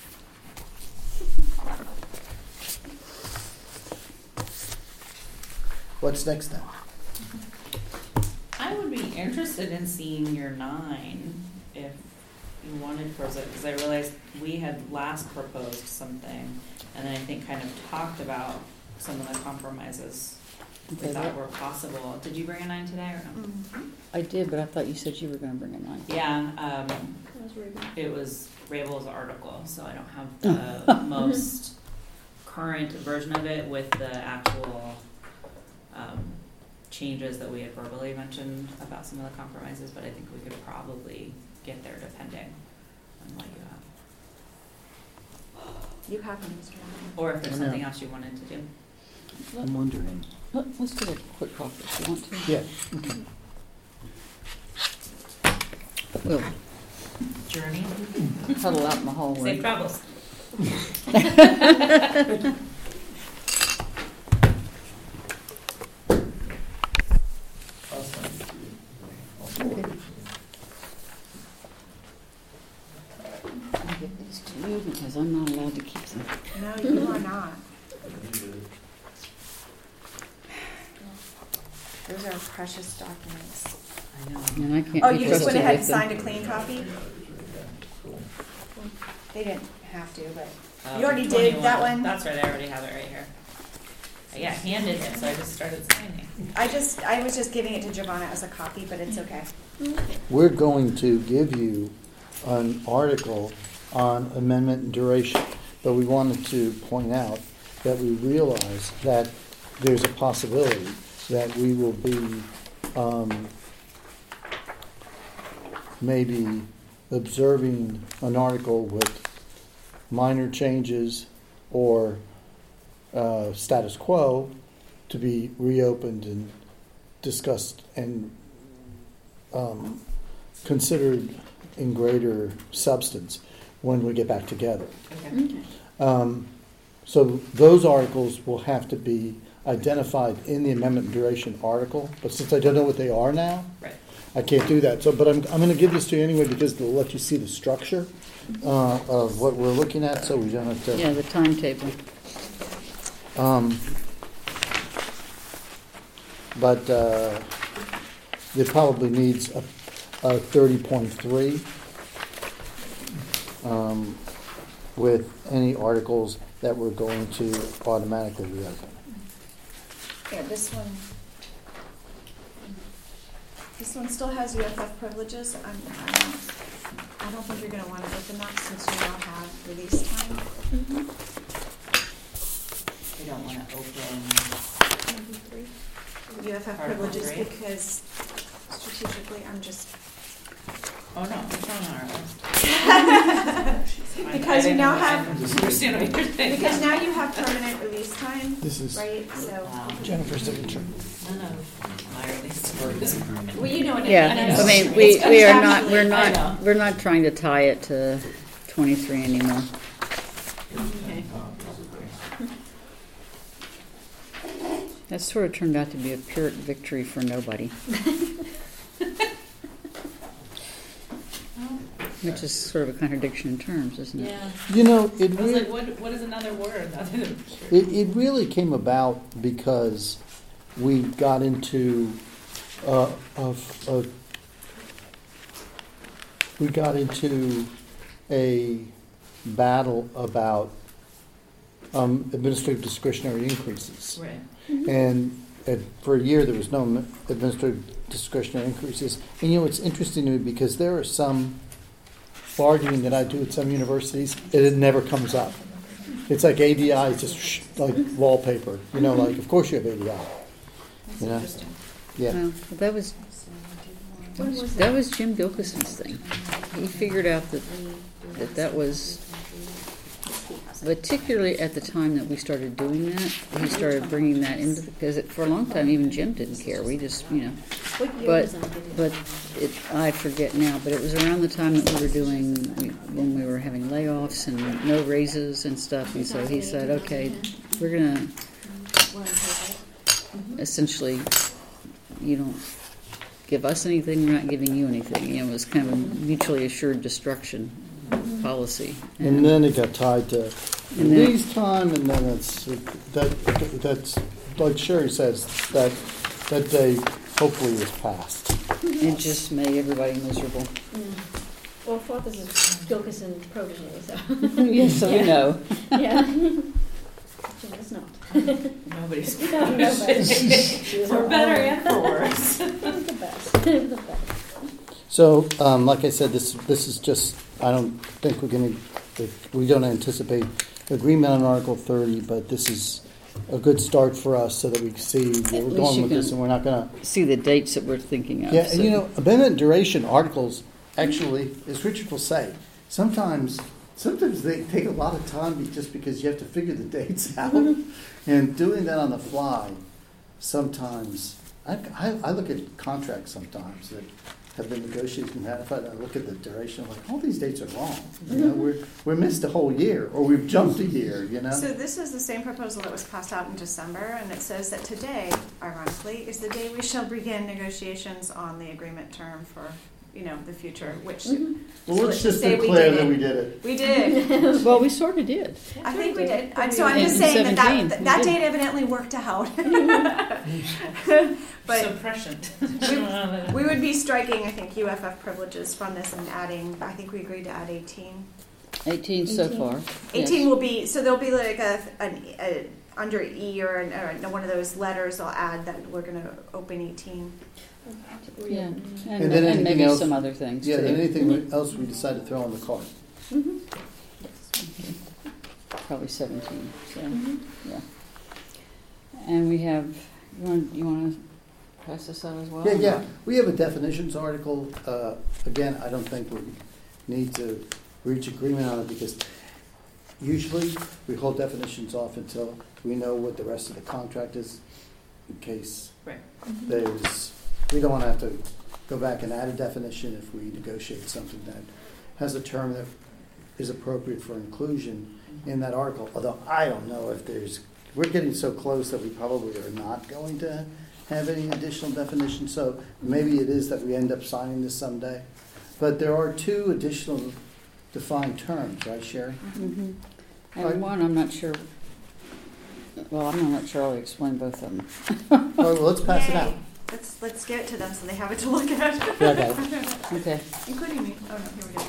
What's next then? I would be interested in seeing your nine if you wanted to propose it, because I realized we had last proposed something, and then I think kind of talked about some of the compromises we Okay, thought that- were possible. Did you bring a nine today or no? Mhm. I did, but I thought you said you were gonna bring a nine. Yeah, um, That was really good. it was Rabel's article, so I don't have the most current version of it with the actual um, changes that we had verbally mentioned about some of the compromises, but I think we could probably get there depending on what you have. You have them, Mister Allen. Or if there's I something know. else you wanted to do. I'm wondering. Let, let's do a quick call if you want to. Yeah. We'll Journey, huddle out in the hallway. safe travels. I'll give these to you because I'm not allowed to keep them. No, you are not. Those are precious documents. I know. And I can't Oh, be you just trusted went ahead and with them. signed a clean copy? They didn't have to, but Uh, You already did that twenty-one. one? That's right, I already have it right here. I got handed it, so I just started signing. I just, I was just giving it to Giovanna as a copy, but it's okay. We're going to give you an article on amendment and duration, but we wanted to point out that we realize that there's a possibility that we will be um, maybe observing an article with minor changes or uh, status quo to be reopened and discussed and um, considered in greater substance when we get back together. Okay. Um, so those articles will have to be identified in the amendment duration article, but since I don't know what they are now, Right. I can't do that. So, but I'm, I'm going to give this to you anyway because it'll let you see the structure uh, of what we're looking at, so we don't have to. Yeah, the timetable. Um, but uh, it probably needs a, a thirty point three um, with any articles that we're going to automatically reopen. Yeah, this one, this one still has U F F privileges. I'm, I don't, I don't think you're gonna wanna open that since you now have release time. We don't want to open. U F F Article privileges three. because strategically, I'm just, Oh, no, it's on our list. I- I because you didn't now know- I have, didn't understand what you're saying. because now you have permanent release time, This is right? So, Wow. Jennifer's signature. None of my release is well, you know what I mean. Yeah, know. I mean, we, It's we are not, we're contractually- I not, know. we're not trying to tie it to twenty-three anymore. Okay. That sort of turned out to be a Pyrrhic victory for nobody. Which is sort of a contradiction in terms, isn't it? Yeah. You know, it I was really, like, what, what is another word other than it, it really came about because we got into uh, a, a, we got into a battle about um, administrative discretionary increases. Right. And uh, for a year, there was no administrative discretionary increases. And you know, it's interesting to me because there are some bargaining that I do at some universities, and it never comes up. It's like A D I is just sh- like wallpaper. You know, like, of course you have A D I. That's You know? interesting. Yeah. Well, that was, that was, that was Jim Dilkerson's thing. He figured out that, that that was particularly at the time that we started doing that, he started bringing that into, because it, for a long time, even Jim didn't care. We just, you know, What year But- was that? but it, I forget now, but it was around the time that we were doing, when we were having layoffs and no raises and stuff, and so he said, okay, we're gonna, essentially, you don't give us anything, we're not giving you anything. You know, it was kind of a mutually assured destruction policy. And then it got tied to And then- release time, and then it's, that, that's, like Sherry says, that, that day hopefully is past. It just made everybody miserable. Mm. Well, Fourth is a Gilkison protege, so. Yes, so we Yeah. know. Yeah. Jim is not. Nobody's No, nobody. She was For our better own. and for worse. It was the best. It was the best. So, um, like I said, this, this is just, I don't think we're gonna, we don't anticipate agreement on Article thirty, but this is a good start for us so that we can see where At we're least going you with this, can- and we're not gonna. See the dates that we're thinking of. Yeah, so- and you know, amendment duration articles, actually, as Richard will say, sometimes, sometimes they take a lot of time be- just because you have to figure the dates out. And doing that on the fly, sometimes, I, I, I look at contracts sometimes that have been negotiated and ratified, and I look at the duration, I'm like, all these dates are wrong. You know, we're, we're missed a whole year, or we've jumped a year, you know? So this is the same proposal that was passed out in December, and it says that today, ironically, is the day we shall begin negotiations on the agreement term for, you know, the future, which, Mhm. Well, so let's let's just just say we declare did that it. we did it. we did. Well, we sort of did. I think we did. In And so I'm just In saying that seventeen, that, we that did. date evidently worked out. But So prescient. we would be striking, I think, U F F privileges from this and adding, I think we agreed to add eighteen. eighteen so eighteen. far. eighteen yes. will be, so there'll be like a, an, a, under E or, an, or one of those letters I'll add that we're going to open eighteen. Yeah, And and, then and anything maybe else- some other things Yeah, too. then anything else we decide to throw on the card. Mhm. Probably seventeen. So Mhm. yeah. And we have. You want you want to pass this out as well? Yeah, yeah. We have a definitions article. Uh, again, I don't think we need to reach agreement on it because usually we hold definitions off until we know what the rest of the contract is in case Right. there's, we don't want to have to go back and add a definition if we negotiate something that has a term that is appropriate for inclusion in that article. Although I don't know if there's, we're getting so close that we probably are not going to have any additional definition. So maybe it is that we end up signing this someday. But there are two additional defined terms, right, Sherry? Mm-hmm. And Right. one, I'm not sure. Well, I'm not sure. I'll explain both of them. All right, well, let's pass it Yay. out. Let's, let's give it to them so they have it to look at. Yeah, I got it. Okay. Including me. Oh, no, here we go.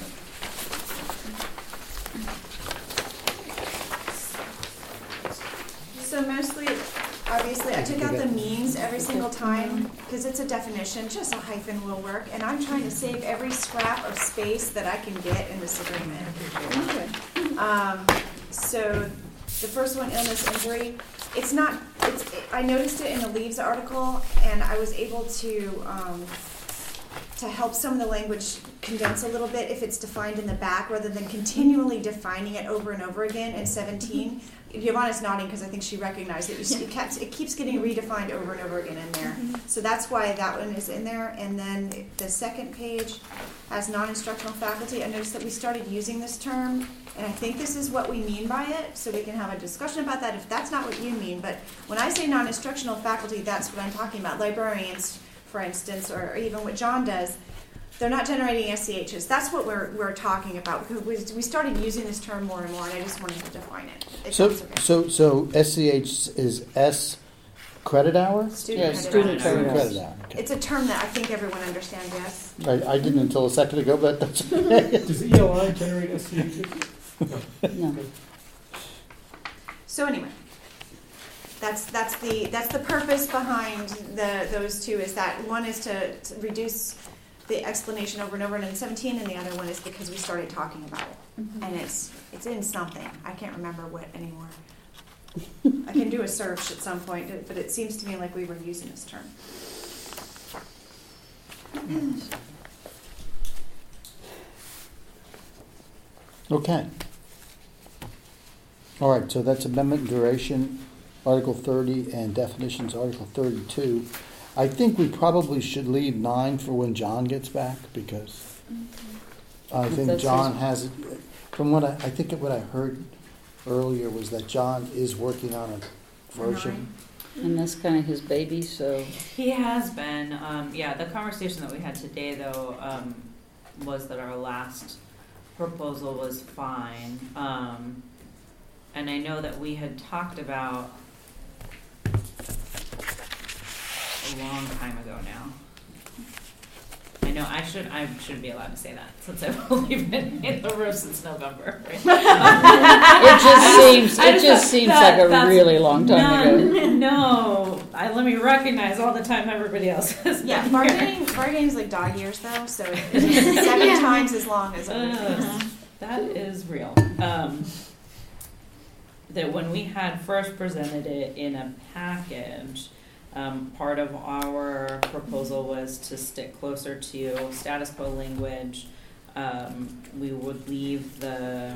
So mostly, obviously, I took out the means every single time because it's a definition, just a hyphen will work. And I'm trying to save every scrap of space that I can get in this agreement. Okay. Um, so the first one, illness, injury, it's not, it's, I noticed it in the leaves article and I was able to, um, to help some of the language condense a little bit if it's defined in the back rather than continually defining it over and over again in seventeen. Giovanna's nodding because I think she recognized it. You see, it, kept, it keeps getting redefined over and over again in there. So that's why that one is in there. And then the second page has non-instructional faculty. I noticed that we started using this term, and I think this is what we mean by it, so we can have a discussion about that if that's not what you mean. But when I say non-instructional faculty, that's what I'm talking about. Librarians, for instance, or even what John does, they're not generating S C Hs. That's what we're, we're talking about. Because we, we started using this term more and more, and I just wanted to define it. If So, that's okay. so, so S C H is S credit hour? Student Yeah, credit student hours. credit hours. Credit hour, okay. It's a term that I think everyone understands, yes. I, I didn't until a second ago, but that's okay. Does E L I generate S C Hs? No. So anyway, that's that's the that's the purpose behind the those two is that one is to, to reduce the explanation over and over and in seventeen, and the other one is because we started talking about it, Mhm. and it's it's in something. I can't remember what anymore. I can do a search at some point, but it seems to me like we were using this term. Okay. All right, so that's amendment and duration, Article thirty, and definitions, Article thirty-two. I think we probably should leave nine for when John gets back, because I think That's John his- has, it. From what I, I think what I heard earlier was that John is working on a version. And that's kind of his baby, so He has been, um, yeah, the conversation that we had today, though, um, was that our last proposal was fine. Um, and I know that we had talked about a long time ago now. I know I should, I should be allowed to say that, since I've only been in the room since November, right? it just seems, I it just- just seems that- like a that's- really long time ago. No, no, I, let me recognize all the time everybody else has been Yeah, here. bargaining, bargaining's like dog years though, so it's seven Yeah. times as long as other Uh, things. That is real. Um, that when we had first presented it in a package, um, part of our proposal was to stick closer to status quo language. Um, we would leave the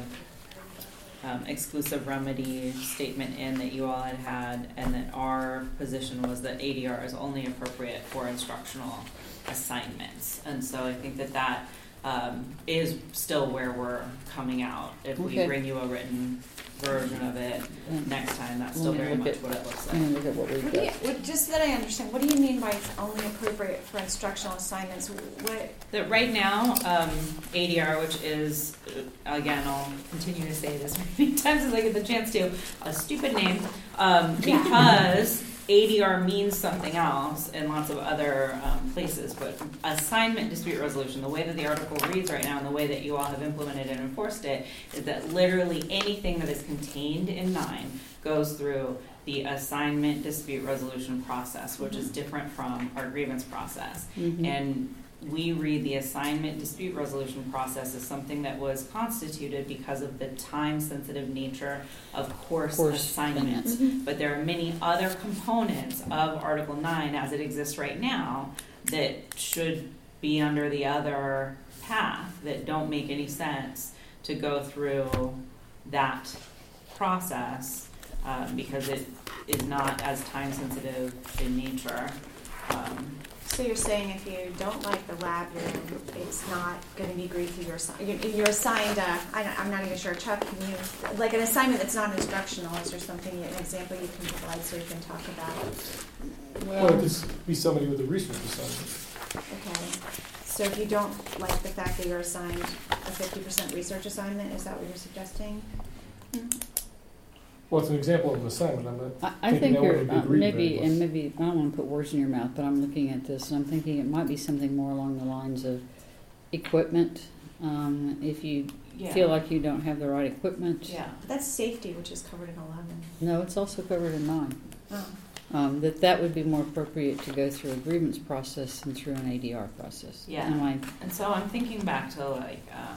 um, exclusive remedy statement in that you all had had, and that our position was that A D R is only appropriate for instructional assignments. And so I think that that um, is still where we're coming out. If we Okay. bring you a written version of it And next time, that's still Let me very look much at- what it looks like. and look at what we've What do you, got. what, just so that I understand, what do you mean by it's only appropriate for instructional assignments? What, That right now, um, A D R, which is, uh, again, I'll continue to say this many times as I get the chance to, a stupid name, um, Yeah. because A D R means something else in lots of other um, places, but assignment dispute resolution, the way that the article reads right now and the way that you all have implemented and enforced it, is that literally anything that is contained in nine goes through the assignment dispute resolution process, which is different from our grievance process. Mhm. And we read the assignment dispute resolution process as something that was constituted because of the time-sensitive nature of course, Course assignments. assignments. But there are many other components of Article nine as it exists right now that should be under the other path that don't make any sense to go through that process um, because it is not as time-sensitive in nature. Um, so you're saying if you don't like the lab room, it's not gonna be agreed to, you're, assi- you're- you're assigned a, I don't, I'm not even sure, Chuck, can you, like an assignment that's not instructional, is there something, an example you can provide so we can talk about? Well, it could be somebody with a research assignment. Okay, so if you don't like the fact that you're assigned a fifty percent research assignment, is that what you're suggesting? Well, it's an example of an assignment, I'm not, I, I thinking think that you're, wouldn't be uh, agreed maybe, very and much. maybe, I don't want to put words in your mouth, but I'm looking at this and I'm thinking it might be something more along the lines of equipment. Um, if you yeah. feel like you don't have the right equipment. Yeah. But that's safety, which is covered in eleven. No, it's also covered in nine. Oh. Um, that that would be more appropriate to go through a grievance process than through an A D R process. Yeah. Am I, And so I'm thinking back to like um,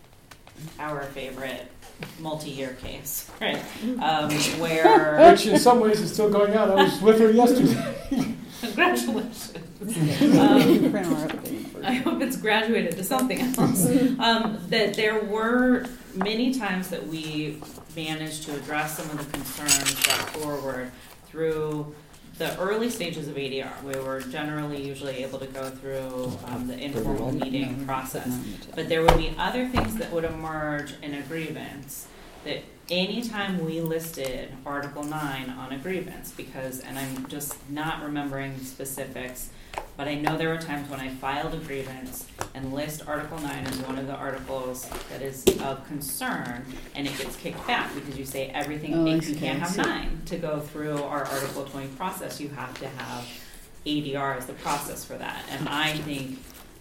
our favorite multi-year case, right? Um, where which in some ways is still going on. I was with her yesterday. congratulations. you Um, can print our updated version. I hope it's graduated to something else. Um, that there were many times that we managed to address some of the concerns brought forward through the early stages of A D R. We were generally usually able to go through um, the informal meeting process. But there would be other things that would emerge in a grievance that anytime we listed Article nine on a grievance, because, and I'm just not remembering specifics, but I know there were times when I filed a grievance and list Article nine as one of the articles that is of concern, and it gets kicked back because you say everything, Oh, I you see, can't I have see. nine to go through our Article twenty process. You have to have A D R as the process for that. And I think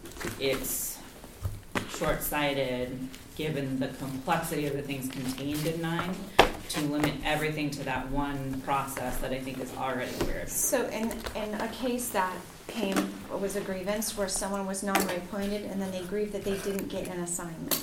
it's short-sighted, given the complexity of the things contained in nine, to limit everything to that one process that I think is already weird. So in, in a case that came, was a grievance where someone was non-reappointed and then they grieved that they didn't get an assignment.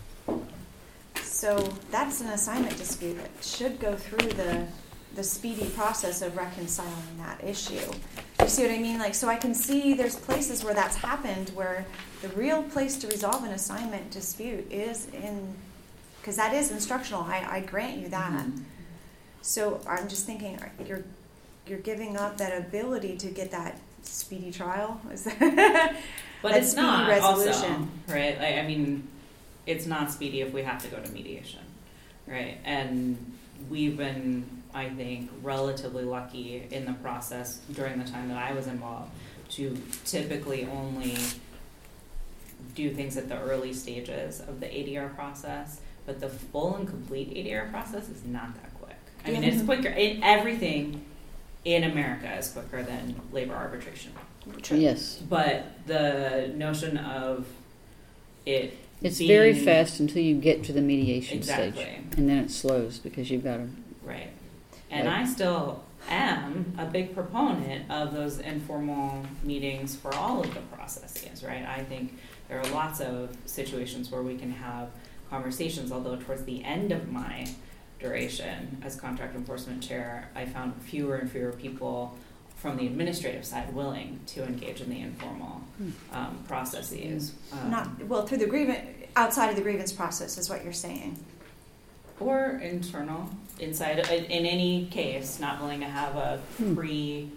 So that's an assignment dispute that should go through the, the speedy process of reconciling that issue. You see what I mean? Like, so I can see there's places where that's happened where the real place to resolve an assignment dispute is in because that is instructional, I, I grant you that. Mhm. So I'm just thinking, are- you're, you're giving up that ability to get that speedy trial? Is that? But that it's speedy not resolution. also, right? Like, I mean, it's not speedy if we have to go to mediation, right? And we've been, I think, relatively lucky in the process during the time that I was involved to typically only do things at the early stages of the A D R process, but the full and complete A D R process is not that quick. I mean, Yeah. it's quicker. It, everything in America is quicker than labor arbitration. True. Yes. But the notion of it It's being, very fast until you get to the mediation Exactly. stage. And then it slows because you've got to, Right. And Right. I still am a big proponent of those informal meetings for all of the processes, right? I think there are lots of situations where we can have conversations, although towards the end of my duration as contract enforcement chair, I found fewer and fewer people from the administrative side willing to engage in the informal um, processes. Um, Not, well, through the grievance, outside of the grievance process is what you're saying. Or internal, inside, in in any case, not willing to have a Hmm. pre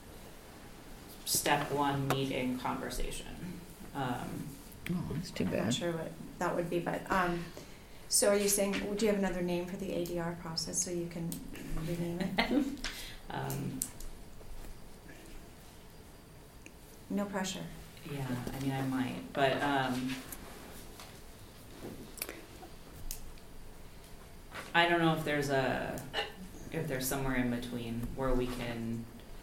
step one meeting conversation. Um, oh, that's too I'm not bad. sure what that would be, but, um, so are you saying, would you have another name for the A D R process so you can rename it? um, No pressure. yeah, I mean, I might, but, um, I don't know if there's a, if there's somewhere in between where we can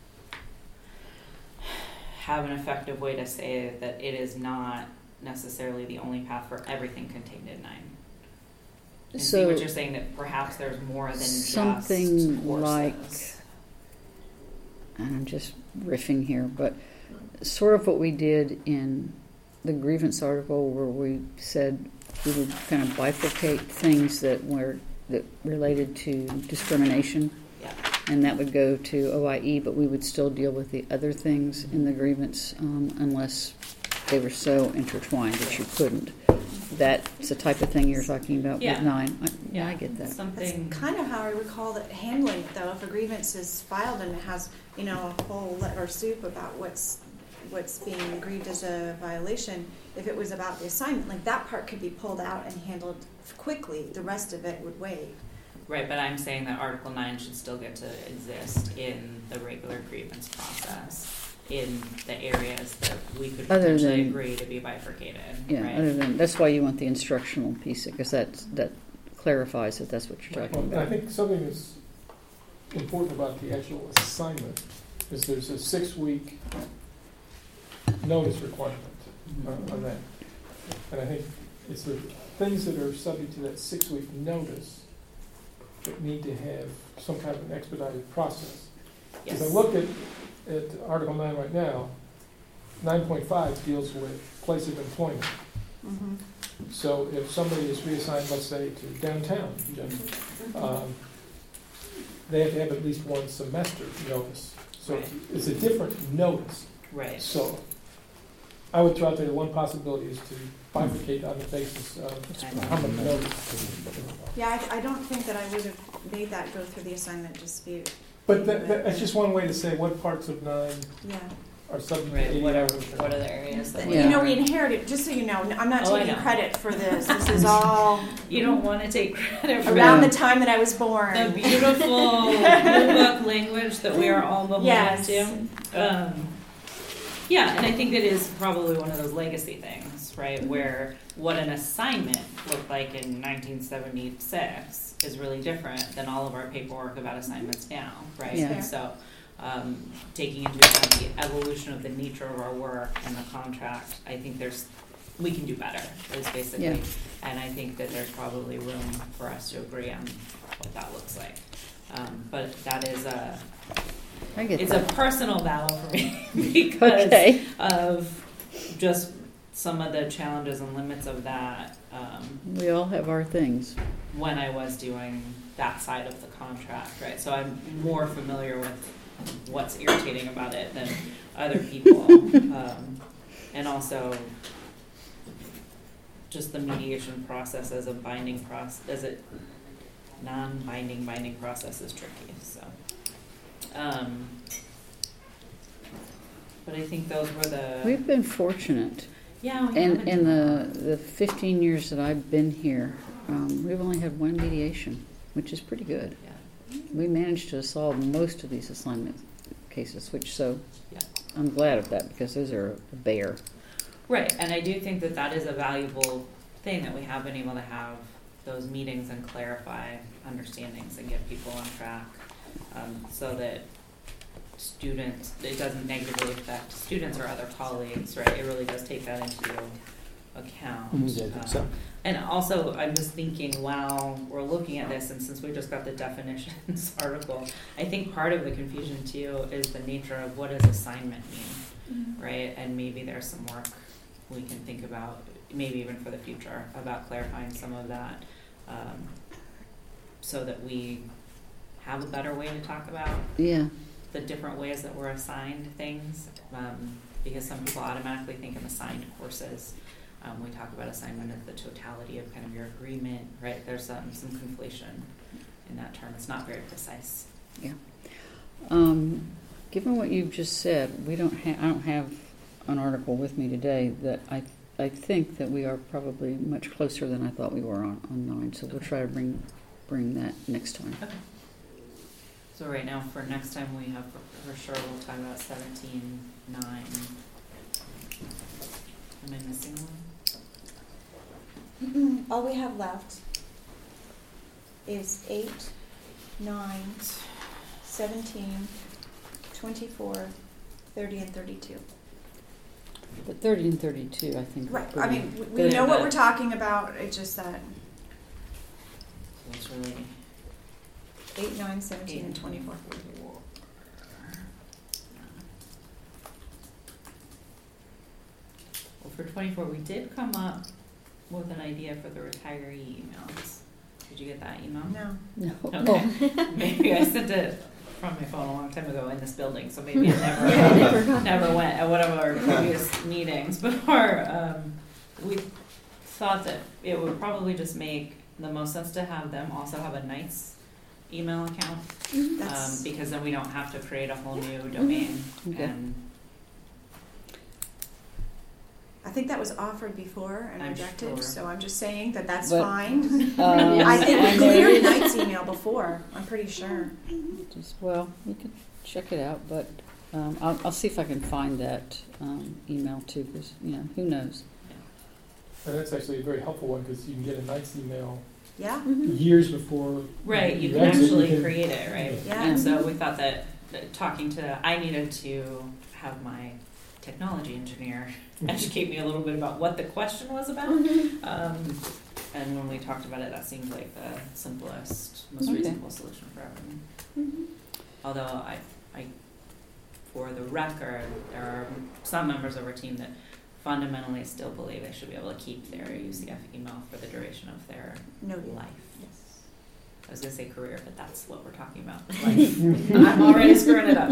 have an effective way to say that it is not necessarily the only path for everything contained in nine. And see So what you're saying, that perhaps there's more than just something horses. like, and I'm just riffing here, but sort of what we did in the grievance article where we said we would kind of bifurcate things that were that related to discrimination, Yeah. and that would go to O I E, but we would still deal with the other things in the grievance um, unless they were so intertwined that you couldn't. That's the type of thing you're talking about Yeah. with nine. I, yeah, Yeah, I get that. Something. That's kind of how I recall that handling it, though. If a grievance is filed and it has, you know, a whole letter soup about what's what's being aggrieved as a violation, if it was about the assignment, like that part could be pulled out and handled quickly. The rest of it would wait. Right, but I'm saying that Article nine should still get to exist in the regular grievance process in the areas that we could Other potentially than- agree to be bifurcated, Yeah, right? other than that's why you want the instructional piece because that that clarifies that that's what you're talking Well, I about. think something that's important about the actual assignment is there's a six-week notice requirement on on that. And I think it's the things that are subject to that six-week notice that need to have some kind of an expedited process. Yes. As I look at, at Article nine right now, nine point five deals with place of employment. Mm-hmm. So if somebody is reassigned, let's say, to downtown, just, um, they have to have at least one semester notice. So Right. it's a different notice. Right. So I would throw out there one possibility is to bifurcate on the basis of how much notice. Yeah, I, I don't think that I would have made that go through the assignment dispute. But that, that- that's just one way to say what parts of nine Yeah. are subject to Right, A D R. what are, what are the areas that we Yeah. You know, are- we inherited, just so you know, I'm not Oh, I taking know. credit for this. This is all You don't want to take credit for around the, the time that I was born. the beautiful blue book language that we are all beholden Yes. to. Um, yeah, and I think it is probably one of those legacy things, right? Mm-hmm. Where what an assignment looked like in nineteen seventy-six is really different than all of our paperwork about assignments now, right? Yeah. And so, um, taking into account the evolution of the nature of our work and the contract, I think there's, we can do better, is basically. Yeah. And I think that there's probably room for us to agree on what that looks like. Um, but that is a, I get it's that. a personal battle for me because Okay. of just some of the challenges and limits of that um, We all have our things. when I was doing that side of the contract, right? So I'm more familiar with what's irritating about it than other people. um, and also, just the mediation process as a binding process, as a non-binding binding process is tricky, so. Um, but I think those were the, We've been fortunate. yeah, we In, haven't in done the, the fifteen years that I've been here, um, we've only had one mediation, which is pretty good. that. We managed to solve most of these assignment cases, which, so, Yeah. I'm glad of that, because those are a bear. Right, and I do think that that is a valuable thing, that we have been able to have those meetings and clarify understandings and get people on track, um, so that students, it doesn't negatively affect students or other colleagues, right? It really does take that into account. Mhm, yeah, I think so. Um, And also, I'm just thinking, while we're looking at this, and since we just got the definitions article, I think part of the confusion too is the nature of what does assignment mean, right? And maybe there's some work we can think about, maybe even for the future, about clarifying some of that, um, so that we have a better way to talk about Yeah, the different ways that we're assigned things, um, because some people automatically think of assigned courses. Um, we talk about assignment as the totality of kind of your agreement, right? There's um, some conflation in that term. It's not very precise. yeah. Um, given what you've just said, we don't ha- I don't have an article with me today that I, I think that we are probably much closer than I thought we were on, on nine, so we'll try to bring, bring that next time. Okay. So right now, for next time, we have for, for sure we'll talk about seventeen nine. Am I missing one? All we have left is eight, nine, seventeen, twenty-four, thirty, and thirty-two. But thirty and thirty-two, I think. are Right, I pretty mean, we- we good. know what we're talking about, it's just that So it's really eight, nine, seventeen, and twenty-four. Well, for twenty-four, we did come up with an idea for the retiree emails. Did you get that email? No. No. Okay. Maybe I sent it from my phone a long time ago in this building, so maybe it never, Yeah, I never never went at one of our previous meetings. Before, um, we thought that it would probably just make the most sense to have them also have a Knights email account, um, That's, because then we don't have to create a whole new domain. Okay. And I think that was offered before and I'm rejected, sure. so I'm just saying that that's But- fine. Um, I think we and there cleared is- Knight's email before, I'm pretty sure. Just, well, we can check it out, but um, I'll, I'll see if I can find that um, email too, because, you know, who knows? And that's actually a very helpful one, because you can get a Knight's email Yeah? years before. right, you can exit, actually can- create it, right? Yeah. And so we thought that, that talking to, I needed to have my technology engineer educate me a little bit about what the question was about. Um, and when we talked about it, that seemed like the simplest, most Okay. reasonable solution for everyone. Although I, I, for the record, there are some members of our team that fundamentally still believe they should be able to keep their U C F email for the duration of their Noted. life. I was gonna say career, but that's what we're talking about. Life. I'm already screwing it up.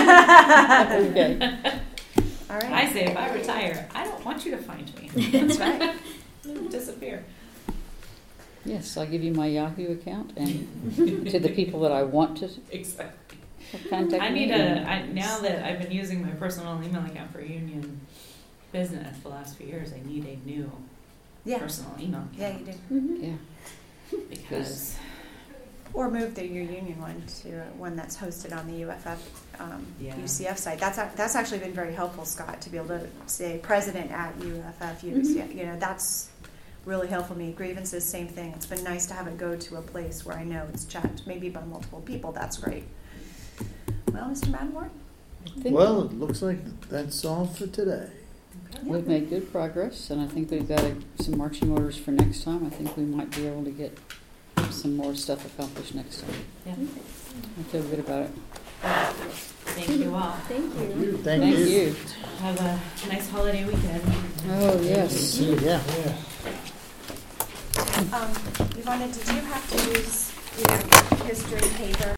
Okay. All right. I say if I retire, I don't want you to find me. That's right. Disappear. Yes, I'll give you my Yahoo account and to the people that I want to Exactly. contact I me. need a, I, now that I've been using my personal email account for union business the last few years, I need a new Yeah, personal email account. yeah, you do. Mhm. Yeah. Because, Or move the, your union one to one that's hosted on the U F F, um, Yeah. U C F site. That's, ac- that's actually been very helpful, Scott, to be able to say president at U F F, U C F, you know, that's really helpful me. Grievances, same thing. It's been nice to have it go to a place where I know it's checked, maybe by multiple people. That's great. Well, Mister Matamore? I think Well, it looks like that's all for today. we've made good progress, and I think we've got a, some marching orders for next time. I think we might be able to get some more stuff accomplished next time. yeah. I feel good about it. Thank you all. Thank you. Thank Thank you. you. Have a nice holiday weekend. Oh, yes. Yeah. Um, Yvonne, did you have to use your history paper